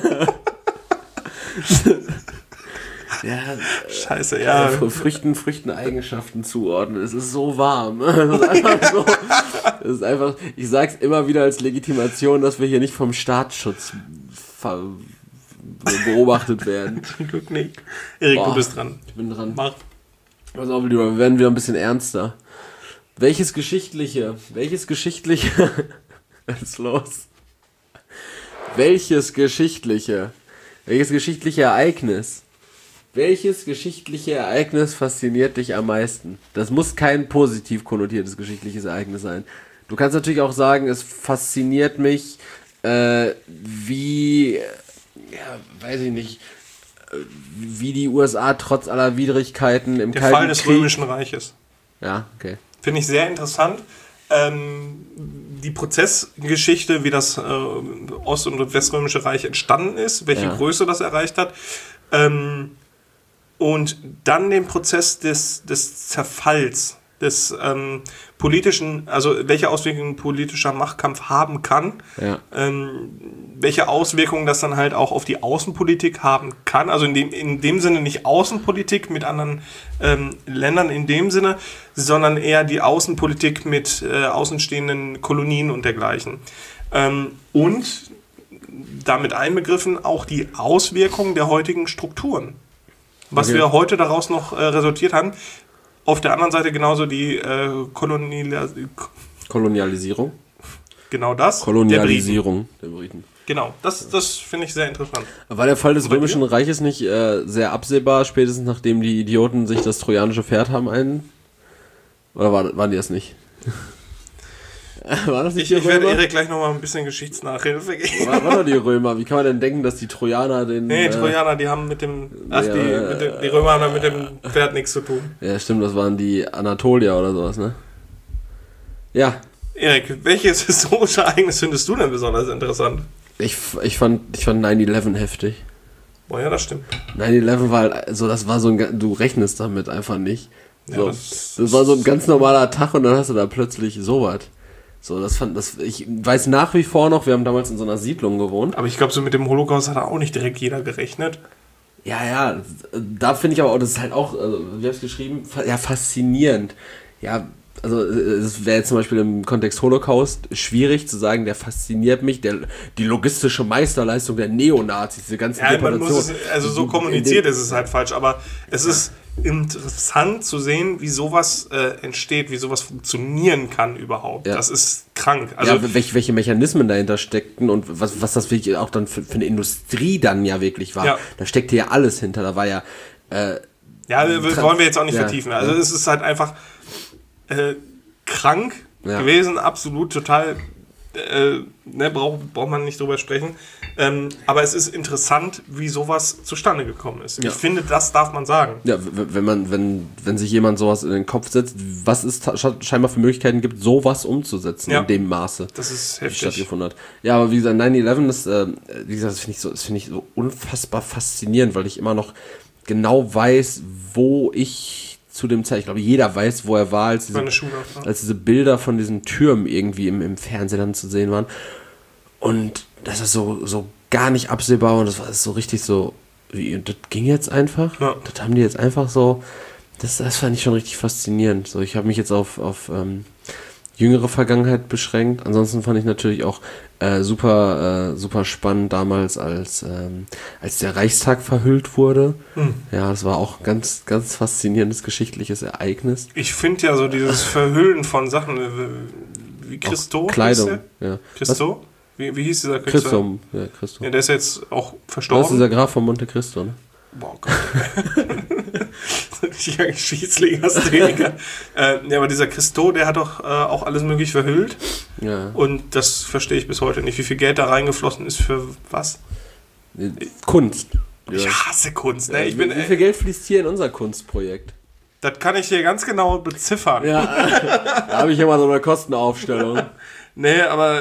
Ja, Scheiße, ja. Früchten, Früchten Eigenschaften zuordnen. Es ist so warm. Es ist einfach so. Es ist einfach, ich sag's immer wieder als Legitimation, dass wir hier nicht vom Staatsschutz beobachtet werden. Zum Glück nicht. Erik, Boah, du bist dran. Ich bin dran. Mach. Pass auf, lieber, wir werden wieder ein bisschen ernster. Welches geschichtliche, welches geschichtliche, was ist los? Welches geschichtliche, welches geschichtliche Ereignis Welches geschichtliche Ereignis fasziniert dich am meisten? Das muss kein positiv konnotiertes geschichtliches Ereignis sein. Du kannst natürlich auch sagen, es fasziniert mich, äh, wie, ja, weiß ich nicht, wie die U S A trotz aller Widrigkeiten im Der Kalten Fall des Krieg... Römischen Reiches. Ja, okay. Finde ich sehr interessant. Ähm, die Prozessgeschichte, wie das äh, Ost- und Weströmische Reich entstanden ist, welche ja. Größe das erreicht hat. Ähm, Und dann den Prozess des, des Zerfalls, des ähm, politischen, also welche Auswirkungen politischer Machtkampf haben kann, ja. ähm, welche Auswirkungen das dann halt auch auf die Außenpolitik haben kann, also in dem, in dem Sinne nicht Außenpolitik mit anderen ähm, Ländern in dem Sinne, sondern eher die Außenpolitik mit äh, außenstehenden Kolonien und dergleichen. Ähm, und damit einbegriffen auch die Auswirkungen der heutigen Strukturen. Was okay. wir heute daraus noch äh, resultiert haben. Auf der anderen Seite genauso die äh, Kolonialis- Kolonialisierung. Genau das. Kolonialisierung der Briten. Der Briten. Genau, das, das finde ich sehr interessant. War der Fall des Römischen Reiches nicht äh, sehr absehbar, spätestens nachdem die Idioten sich das trojanische Pferd haben ein... Oder war, waren die es nicht? War das nicht ich die ich Römer? werde Erik gleich nochmal ein bisschen Geschichtsnachhilfe geben. War, war doch die Römer. Wie kann man denn denken, dass die Trojaner den... Nee, die äh, Trojaner, die haben mit dem... Ach, ja, die, mit dem, die Römer haben mit dem Pferd nichts zu tun. Ja, stimmt, das waren die Anatolier oder sowas, ne? Ja. Erik, welches historische Ereignis findest du denn besonders interessant? Ich, ich fand, ich fand nine eleven heftig. Boah, ja, das stimmt. nine eleven war halt, so, das war so ein, du rechnest damit einfach nicht. So, ja, das, das war so ein ganz normaler Tag und dann hast du da plötzlich sowas. So, das fand, das, ich weiß nach wie vor noch, wir haben damals in so einer Siedlung gewohnt. Aber ich glaube, so mit dem Holocaust hat auch nicht direkt jeder gerechnet. Ja, ja, da finde ich aber auch, das ist halt auch, also, wie habe ich geschrieben, ja, faszinierend. Ja, also es wäre jetzt zum Beispiel im Kontext Holocaust schwierig zu sagen, der fasziniert mich, der, die logistische Meisterleistung der Neonazis, diese ganzen ja, Deportationen. Man muss es, also so kommuniziert ist es halt falsch, aber es ist interessant zu sehen, wie sowas äh, entsteht, wie sowas funktionieren kann überhaupt. Ja. Das ist krank. Also, ja, welche, welche Mechanismen dahinter steckten und was, was das wirklich auch dann für, für eine Industrie dann ja wirklich war. Ja. Da steckte ja alles hinter, da war ja... Äh, ja, wir, wollen wir jetzt auch nicht ja. vertiefen. Also ja. es ist halt einfach äh, krank ja. gewesen, absolut, total... Äh, ne, braucht braucht man nicht drüber sprechen. Ähm, aber es ist interessant, wie sowas zustande gekommen ist. Ja. Ich finde, das darf man sagen. Ja, wenn man, wenn, wenn sich jemand sowas in den Kopf setzt, was es scheinbar für Möglichkeiten gibt, sowas umzusetzen ja. in dem Maße. Das ist heftig. Stattgefunden hat. Ja, aber wie gesagt, nine eleven, das, äh, wie gesagt, das finde ich so, das finde ich so unfassbar faszinierend, weil ich immer noch genau weiß, wo ich zu dem Zeit, ich glaube, jeder weiß, wo er war, als diese, als diese Bilder von diesen Türmen irgendwie im, im Fernsehen dann zu sehen waren. Und das ist so, so gar nicht absehbar und das war so richtig so, wie, das ging jetzt einfach. Ja. Das haben die jetzt einfach so, das, das fand ich schon richtig faszinierend. So, ich habe mich jetzt auf, auf ähm, jüngere Vergangenheit beschränkt. Ansonsten fand ich natürlich auch äh, super, äh, super spannend damals, als, ähm, als der Reichstag verhüllt wurde. Hm. Ja, das war auch ein ganz, ganz faszinierendes geschichtliches Ereignis. Ich finde ja so dieses Verhüllen von Sachen, wie Christo? Kleidung, ja. Christo? Wie, wie hieß dieser Künstler? Christo, ja, Christo. Ja, der ist jetzt auch verstorben. Das ist dieser Graf von Monte Cristo, ne? Boah, Gott. Richtiger Schießlegastheniker. äh, ja, aber dieser Christo, der hat doch äh, auch alles möglich verhüllt. Ja. Und das verstehe ich bis heute nicht. Wie viel Geld da reingeflossen ist für was? Kunst. Ich hasse Kunst, ne? Ich bin, Wie viel Geld fließt hier in unser Kunstprojekt? Das kann ich dir ganz genau beziffern. Ja, da habe ich immer so eine Kostenaufstellung. Nee, aber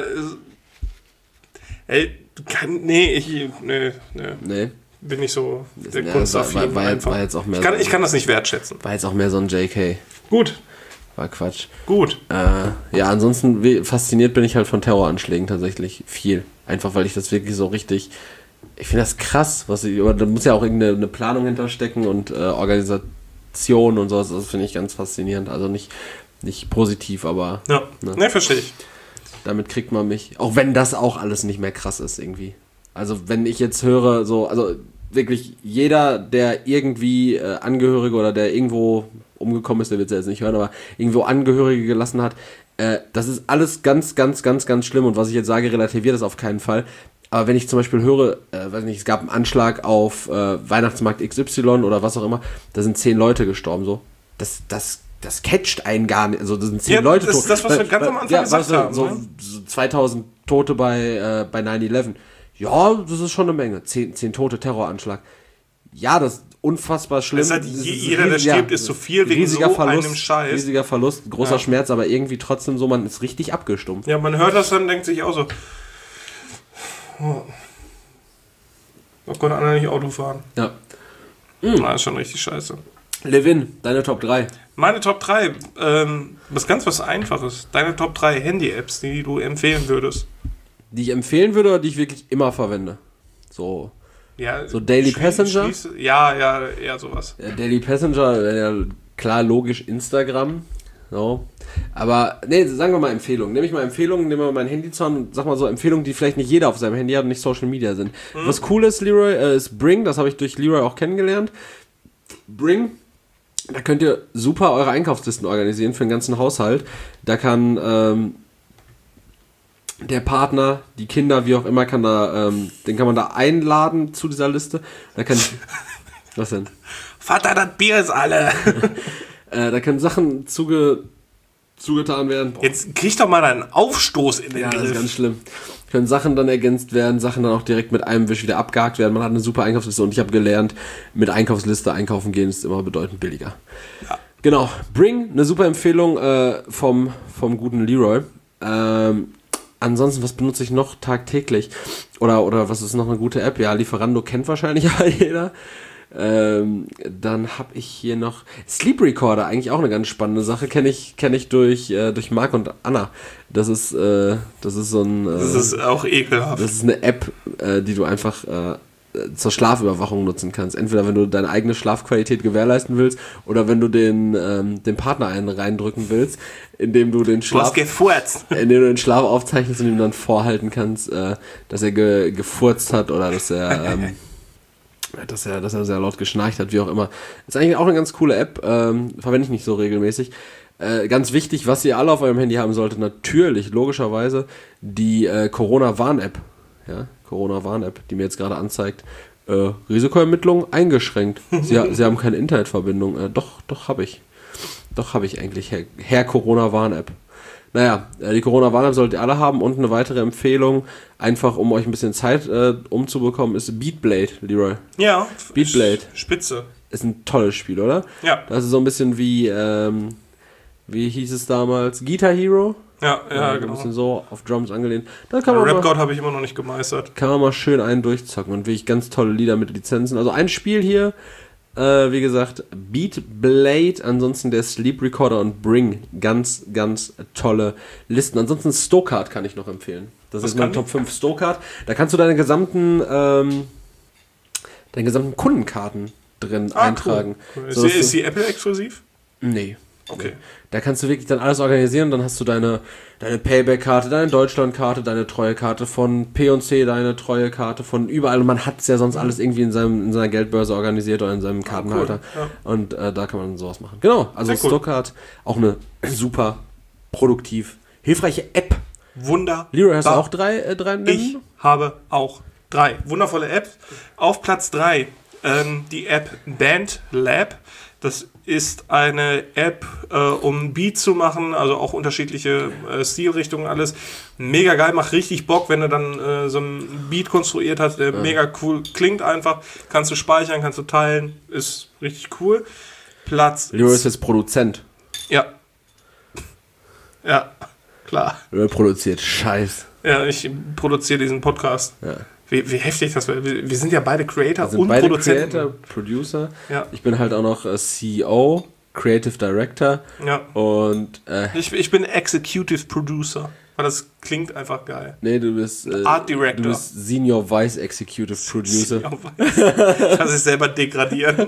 ey, du kannst, nee, ich, nee, nee. Nee. Bin nicht so der Ja, Kunstaffin. war, war, einfach. war jetzt auch mehr ich, kann, so, ich kann das nicht wertschätzen. War jetzt auch mehr so ein J K. Gut. War Quatsch. Gut. Äh, ja, ansonsten wie, fasziniert bin ich halt von Terroranschlägen tatsächlich viel. Einfach, weil ich das wirklich so richtig... Ich finde das krass, was ich, aber da muss ja auch irgendeine eine Planung hinterstecken und äh, Organisation und sowas. Das finde ich ganz faszinierend. Also nicht, nicht positiv, aber... Ja, ne, ne, verstehe ich. Damit kriegt man mich... Auch wenn das auch alles nicht mehr krass ist irgendwie. Also wenn ich jetzt höre, so... also wirklich jeder, der irgendwie äh, Angehörige oder der irgendwo umgekommen ist, der wird es ja jetzt nicht hören, aber irgendwo Angehörige gelassen hat, äh, das ist alles ganz, ganz, ganz, ganz schlimm und was ich jetzt sage, relativiert das auf keinen Fall. Aber wenn ich zum Beispiel höre, äh, weiß nicht, es gab einen Anschlag auf äh, Weihnachtsmarkt X Y oder was auch immer, da sind zehn Leute gestorben, so. Das, das, das catcht einen gar nicht. Also, das sind zehn Ja, Leute das tot. ist das, was wir Weil- ganz weil- am Anfang ja, gesagt weißt du, haben, So, ne? so zweitausend Tote bei, äh, bei nine eleven. Ja, das ist schon eine Menge. Zehn, zehn Tote, Terroranschlag. Ja, das ist unfassbar schlimm. Es hat Das je- ist jeder, der riesig- stirbt, ist zu viel wegen riesiger so Verlust, einem Scheiß. Riesiger Verlust, großer Ja. Schmerz, aber irgendwie trotzdem so, man ist richtig abgestumpft. Ja, man hört das dann, denkt sich auch so, oh, da konnte einer nicht Auto fahren. Ja. Na, ist schon richtig scheiße. Levin, deine Top drei. Meine Top drei, ähm, was ganz was Einfaches. Deine Top drei Handy-Apps, die du empfehlen würdest. Die ich empfehlen würde oder die ich wirklich immer verwende. So, Ja, So Daily schließ- Passenger? schließ- Ja, ja, eher sowas. ja, Daily Passenger, ja, klar, logisch Instagram. So. Aber, nee, sagen wir mal Empfehlungen. Nehme ich mal Empfehlungen, nehme mal mein Handy zu und sag mal so Empfehlungen, die vielleicht nicht jeder auf seinem Handy hat und nicht Social Media sind. Mhm. Was cool ist, Leroy, äh, ist Bring, das habe ich durch Leroy auch kennengelernt. Bring, da könnt ihr super eure Einkaufslisten organisieren für den ganzen Haushalt. Da kann ähm, der Partner, die Kinder, wie auch immer, kann da, ähm, den kann man da einladen zu dieser Liste. Da kann was denn? Vater, das Bier ist alle. Äh, da können Sachen zuge, zugetan werden. Boah, Jetzt krieg doch mal einen Aufstoß in den ja, das ist Griff. ganz schlimm. Können Sachen dann ergänzt werden, Sachen dann auch direkt mit einem Wisch wieder abgehakt werden. Man hat eine super Einkaufsliste und ich habe gelernt, mit Einkaufsliste einkaufen gehen ist immer bedeutend billiger. Ja. Genau. Bring, eine super Empfehlung äh, vom, vom guten Leroy. Ähm, ansonsten, was benutze ich noch tagtäglich? Oder, oder was ist noch eine gute App? Ja, Lieferando kennt wahrscheinlich jeder. Ähm, dann habe ich hier noch Sleep Recorder, eigentlich auch eine ganz spannende Sache, kenne ich, kenn ich durch, äh, durch Marc und Anna. Das ist, äh, das ist so ein... Äh, Das ist auch ekelhaft. das ist eine App, äh, die du einfach äh, zur Schlafüberwachung nutzen kannst. Entweder wenn du deine eigene Schlafqualität gewährleisten willst oder wenn du den, ähm, den Partner einen reindrücken willst, indem du den Du Schlaf... hast gefurzt. indem du den Schlaf aufzeichnest und ihm dann vorhalten kannst, äh, dass er ge gefurzt hat oder dass er... Ähm, dass er, dass er sehr laut geschnarcht hat, wie auch immer. Ist eigentlich auch eine ganz coole App, ähm, verwende ich nicht so regelmäßig. Äh, ganz wichtig, was ihr alle auf eurem Handy haben solltet, natürlich, logischerweise, die äh, Corona-Warn-App. Ja, Corona-Warn-App, die mir jetzt gerade anzeigt, äh, Risikoermittlung eingeschränkt. Sie, sie haben keine Internetverbindung. Äh, doch, doch habe ich. Doch habe ich eigentlich, Herr, Herr Corona-Warn-App. Naja, die Corona-Warn-App solltet ihr alle haben und eine weitere Empfehlung, einfach um euch ein bisschen Zeit äh, umzubekommen, ist Beatblade, Leroy. Ja. Beatblade. Spitze. Ist ein tolles Spiel, oder? Ja. Das ist so ein bisschen wie, ähm, wie hieß es damals? Guitar Hero? Ja, ja, ja, genau. Ein bisschen so auf Drums angelehnt. Da kann man, Rap mal, God habe ich immer noch nicht gemeistert. kann man mal schön einen durchzocken und wirklich ganz tolle Lieder mit Lizenzen. Also ein Spiel hier, äh, wie gesagt, Beatblade, ansonsten der Sleep Recorder und Bring. Ganz, ganz tolle Listen. Ansonsten Stokart kann ich noch empfehlen. Das Was ist mein kann Top die? fünf Stokart. Da kannst du deine gesamten, ähm, deine gesamten Kundenkarten drin Ah, eintragen. Cool. Ist, So, die, dass du- ist die Apple exklusiv? Nee. Okay. Da kannst du wirklich dann alles organisieren. Dann hast du deine, deine Payback-Karte, deine Deutschland-Karte, deine Treuekarte von P und C, deine Treuekarte von überall. Und man hat es ja sonst alles irgendwie in, seinem, in seiner Geldbörse organisiert oder in seinem Kartenhalter. cool. Ja. Und äh, da kann man sowas machen. Genau, also Sehr cool. Stokart, auch eine super produktiv hilfreiche App. Wunder. Leroy, hast du auch drei, äh, drei nennen? Ich habe auch drei. Wundervolle Apps. Auf Platz drei ähm, die App BandLab. Das ist eine App, äh, um Beat zu machen, also auch unterschiedliche äh, Stilrichtungen, alles. Mega geil, macht richtig Bock, wenn du dann äh, so einen Beat konstruiert hast, der ja. mega cool klingt einfach. Kannst du speichern, kannst du teilen, ist richtig cool. Platz... Leroy ist jetzt Produzent. Ja. Ja, klar. Leroy produziert Scheiß. Ja, ich produziere diesen Podcast. Ja. Wie, wie heftig das wäre. Wir, wir sind ja beide Creator sind und beide Produzenten. Creator, Producer. Ja. Ich bin halt auch noch äh, C E O, Creative Director. Ja. Und äh, ich, ich bin Executive Producer, weil das klingt einfach geil. Nee, du bist äh, Art Director. Du bist Senior Vice Executive Producer. Senior Vice. Kann sich selber degradieren.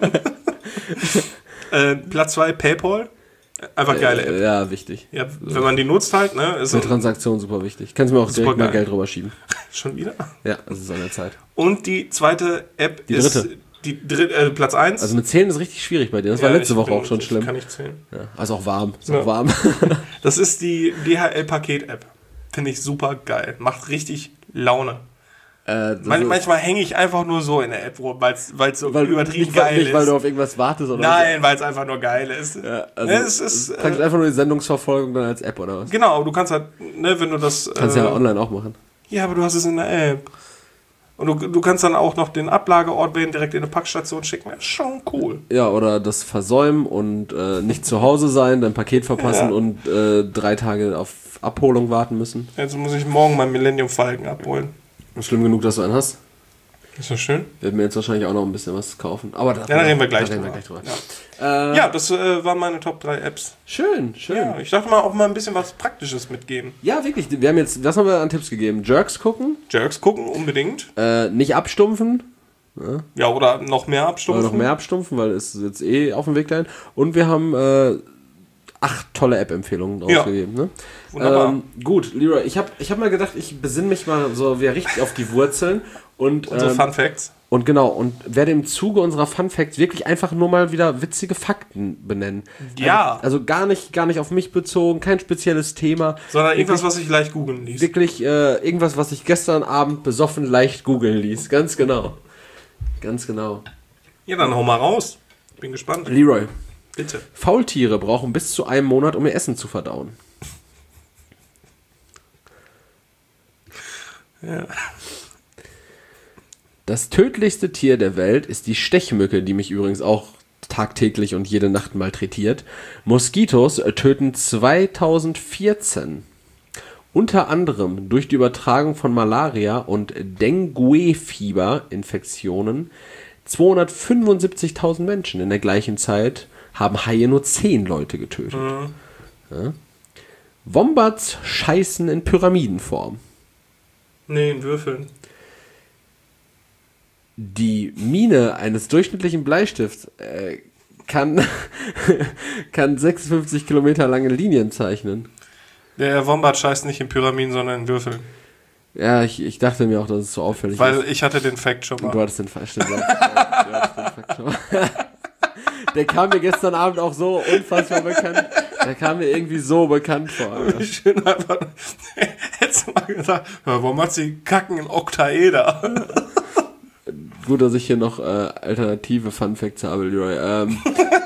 äh, Platz zwei PayPal. Einfach geile App. Äh, ja, wichtig. Ja, wenn man die nutzt halt, ne? Ist eine Transaktion super wichtig. Kannst du mir auch direkt geil. mal Geld drüber schieben. Schon wieder? Ja, das ist an der Zeit. Und die zweite App die ist dritte. die dritte, äh, Platz eins. Also mit Zählen ist richtig schwierig bei dir. Das ja, war letzte ich Woche bin, auch schon schlimm. Kann ich zählen. Ja, also auch warm. Ist ja. auch warm. Das ist die D H L-Paket-App. Finde ich super geil. Macht richtig Laune. Äh, Man, manchmal hänge ich einfach nur so in der App rum, weil es so weil, übertrieben nicht, geil nicht, ist. Nicht, weil du auf irgendwas wartest, oder? Nein, weil es einfach nur geil ist. Ja, also ne, es ist es praktisch äh, einfach nur die Sendungsverfolgung dann als App, oder was? Genau, du kannst halt, ne, wenn du das... Kannst äh, ja online auch machen. Ja, aber du hast es in der App. Und du, du kannst dann auch noch den Ablageort wählen, direkt in eine Packstation schicken. Das ist schon cool. Ja, oder das versäumen und äh, nicht zu Hause sein, dein Paket verpassen ja. und äh, drei Tage auf Abholung warten müssen. Jetzt muss ich morgen mein Millennium Falcon abholen. Schlimm genug, dass du einen hast. Ist das schön? Werden wir jetzt wahrscheinlich auch noch ein bisschen was kaufen. Aber da, ja, da reden wir gleich, da drüber. Reden wir gleich drüber. Ja, äh, ja das äh, waren meine Top drei Apps. Schön, schön. Ja, ich dachte mal auch mal ein bisschen was Praktisches mitgeben. Ja, wirklich. Wir haben jetzt, was haben wir an Tipps gegeben? Jerks gucken. Jerks gucken, unbedingt. Äh, nicht abstumpfen. Ja, ja oder noch mehr abstumpfen. Oder noch mehr abstumpfen, weil es jetzt eh auf dem Weg dahin. Und wir haben äh, acht tolle App-Empfehlungen rausgegeben. Ja. Ne? Wunderbar. Ähm, gut, Leroy, ich habe ich hab mal gedacht, ich besinne mich mal so wieder richtig auf die Wurzeln. Und, Unsere ähm, Fun Facts. Und genau, und werde im Zuge unserer Fun Facts wirklich einfach nur mal wieder witzige Fakten benennen. Ja. Also, also gar nicht, gar nicht auf mich bezogen, kein spezielles Thema. Sondern wirklich, irgendwas, was ich leicht googeln ließ. Wirklich äh, irgendwas, was ich gestern Abend besoffen leicht googeln ließ. Ganz genau. Ganz genau. Ja, dann hau mal raus. Bin gespannt. Leroy. Bitte. Faultiere brauchen bis zu einem Monat, um ihr Essen zu verdauen. Ja. Das tödlichste Tier der Welt ist die Stechmücke, die mich übrigens auch tagtäglich und jede Nacht malträtiert. Moskitos töten zweitausendvierzehn unter anderem durch die Übertragung von Malaria und Dengue-Fieber-Infektionen zweihundertfünfundsiebzigtausend Menschen. In der gleichen Zeit haben Haie nur zehn Leute getötet. Mhm. Ja. Wombats scheißen in Pyramidenform. Nee, in Würfeln. Die Mine eines durchschnittlichen Bleistifts äh, kann, kann sechsundfünfzig Kilometer lange Linien zeichnen. Der Wombat scheißt nicht in Pyramiden, sondern in Würfeln. Ja, ich, ich dachte mir auch, dass es so auffällig Weil ist. ich hatte den Fact schon mal. Du hattest den Fact, stimmt, du hattest den Fact schon mal. Der kam mir gestern Abend auch so unfassbar bekannt. Der kam mir irgendwie so bekannt vor. Wie schön einfach. Hättest du mal gesagt, ja, warum hat sie kacken in Oktaeder? Gut, dass ich hier noch äh, alternative Fun Facts habe, Leroy. Ähm,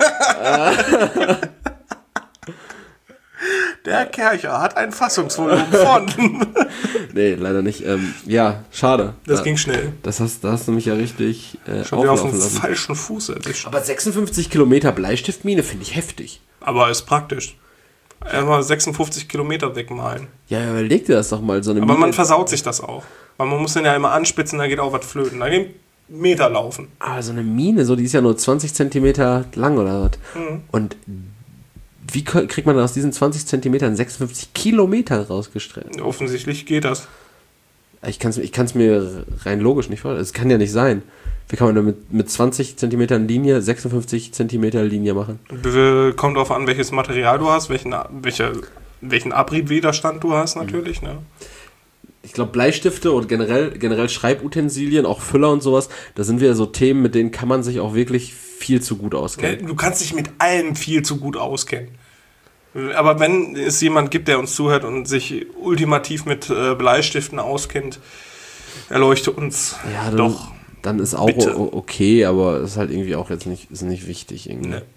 Der Kercher hat ein Fassungsvolumen von. nee, leider nicht. Ähm, ja, schade. Das da, ging schnell. Das hast, da hast du mich ja richtig äh, Schon wieder auf auflaufen dem lassen. falschen Fuß erwischt. Aber sechsundfünfzig Kilometer Bleistiftmine finde ich heftig. Aber ist praktisch. Einmal sechsundfünfzig Kilometer wegmalen. Ja, überleg dir das doch mal. So eine Aber Mine. man versaut sich das auch. Weil man muss den ja immer anspitzen, da geht auch was flöten. Da gehen Meter laufen. Aber so eine Mine, so, die ist ja nur zwanzig Zentimeter lang oder was. Mhm. Und wie kriegt man aus diesen zwanzig Zentimetern sechsundfünfzig Kilometer rausgestreckt? Offensichtlich geht das. Ich kann es ich kann's mir rein logisch nicht vorstellen. Es kann ja nicht sein. Wie kann man denn mit, mit zwanzig Zentimetern Linie sechsundfünfzig Zentimeter Linie machen? Kommt darauf an, welches Material du hast, welchen, welche, welchen Abriebwiderstand du hast natürlich. Mhm. Ne? Ich glaube, Bleistifte und generell, generell Schreibutensilien, auch Füller und sowas, da sind wieder so Themen, mit denen kann man sich auch wirklich viel zu gut auskennen. Du kannst dich mit allem viel zu gut auskennen. Aber wenn es jemand gibt, der uns zuhört und sich ultimativ mit äh, Bleistiften auskennt, erleuchte uns ja, dann, doch. Dann ist auch bitte. okay, aber ist halt irgendwie auch jetzt nicht, ist nicht wichtig irgendwie. Nee.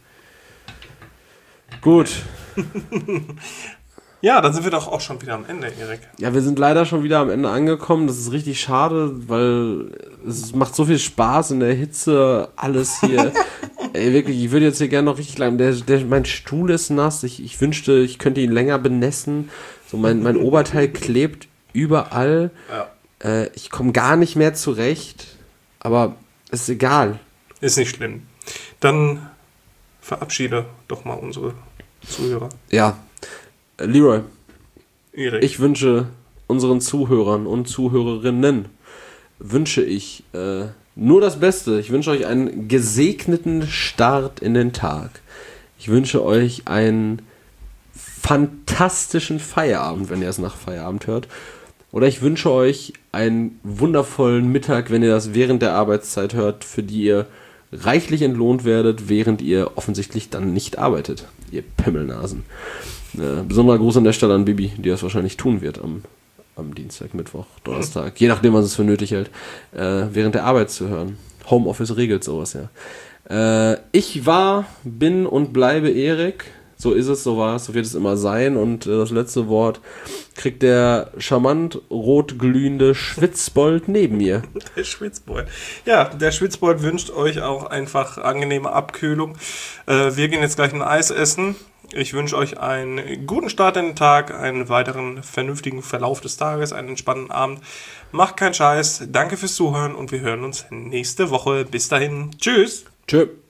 Gut. Ja, dann sind wir doch auch schon wieder am Ende, Erik. Ja, wir sind leider schon wieder am Ende angekommen. Das ist richtig schade, weil es macht so viel Spaß in der Hitze, alles hier. Ey, wirklich, ich würde jetzt hier gerne noch richtig lang. Der, der, mein Stuhl ist nass. Ich, ich wünschte, ich könnte ihn länger benässen. So, mein, mein Oberteil klebt überall. Ja. Äh, ich komme gar nicht mehr zurecht. Aber ist egal. Ist nicht schlimm. Dann verabschiede doch mal unsere Zuhörer. Ja. Leroy, Erik. ich wünsche unseren Zuhörern und Zuhörerinnen, wünsche ich äh, nur das Beste. Ich wünsche euch einen gesegneten Start in den Tag. Ich wünsche euch einen fantastischen Feierabend, wenn ihr es nach Feierabend hört. Oder ich wünsche euch einen wundervollen Mittag, wenn ihr das während der Arbeitszeit hört, für die ihr reichlich entlohnt werdet, während ihr offensichtlich dann nicht arbeitet. Ihr Pimmelnasen. Äh, besonderer Gruß an der Stelle an Bibi, die das wahrscheinlich tun wird am, am Dienstag, Mittwoch, Donnerstag, je nachdem, was es für nötig hält, äh, während der Arbeit zu hören. Homeoffice regelt sowas, ja. Äh, ich war, bin und bleibe Erik. So ist es, so war es, so wird es immer sein. Und äh, das letzte Wort kriegt der charmant rot glühende Schwitzbold neben mir. Der Schwitzbold. Ja, der Schwitzbold wünscht euch auch einfach angenehme Abkühlung. Äh, wir gehen jetzt gleich ein Eis essen. Ich wünsche euch einen guten Start in den Tag, einen weiteren vernünftigen Verlauf des Tages, einen entspannten Abend. Macht keinen Scheiß. Danke fürs Zuhören und wir hören uns nächste Woche. Bis dahin. Tschüss. Tschö.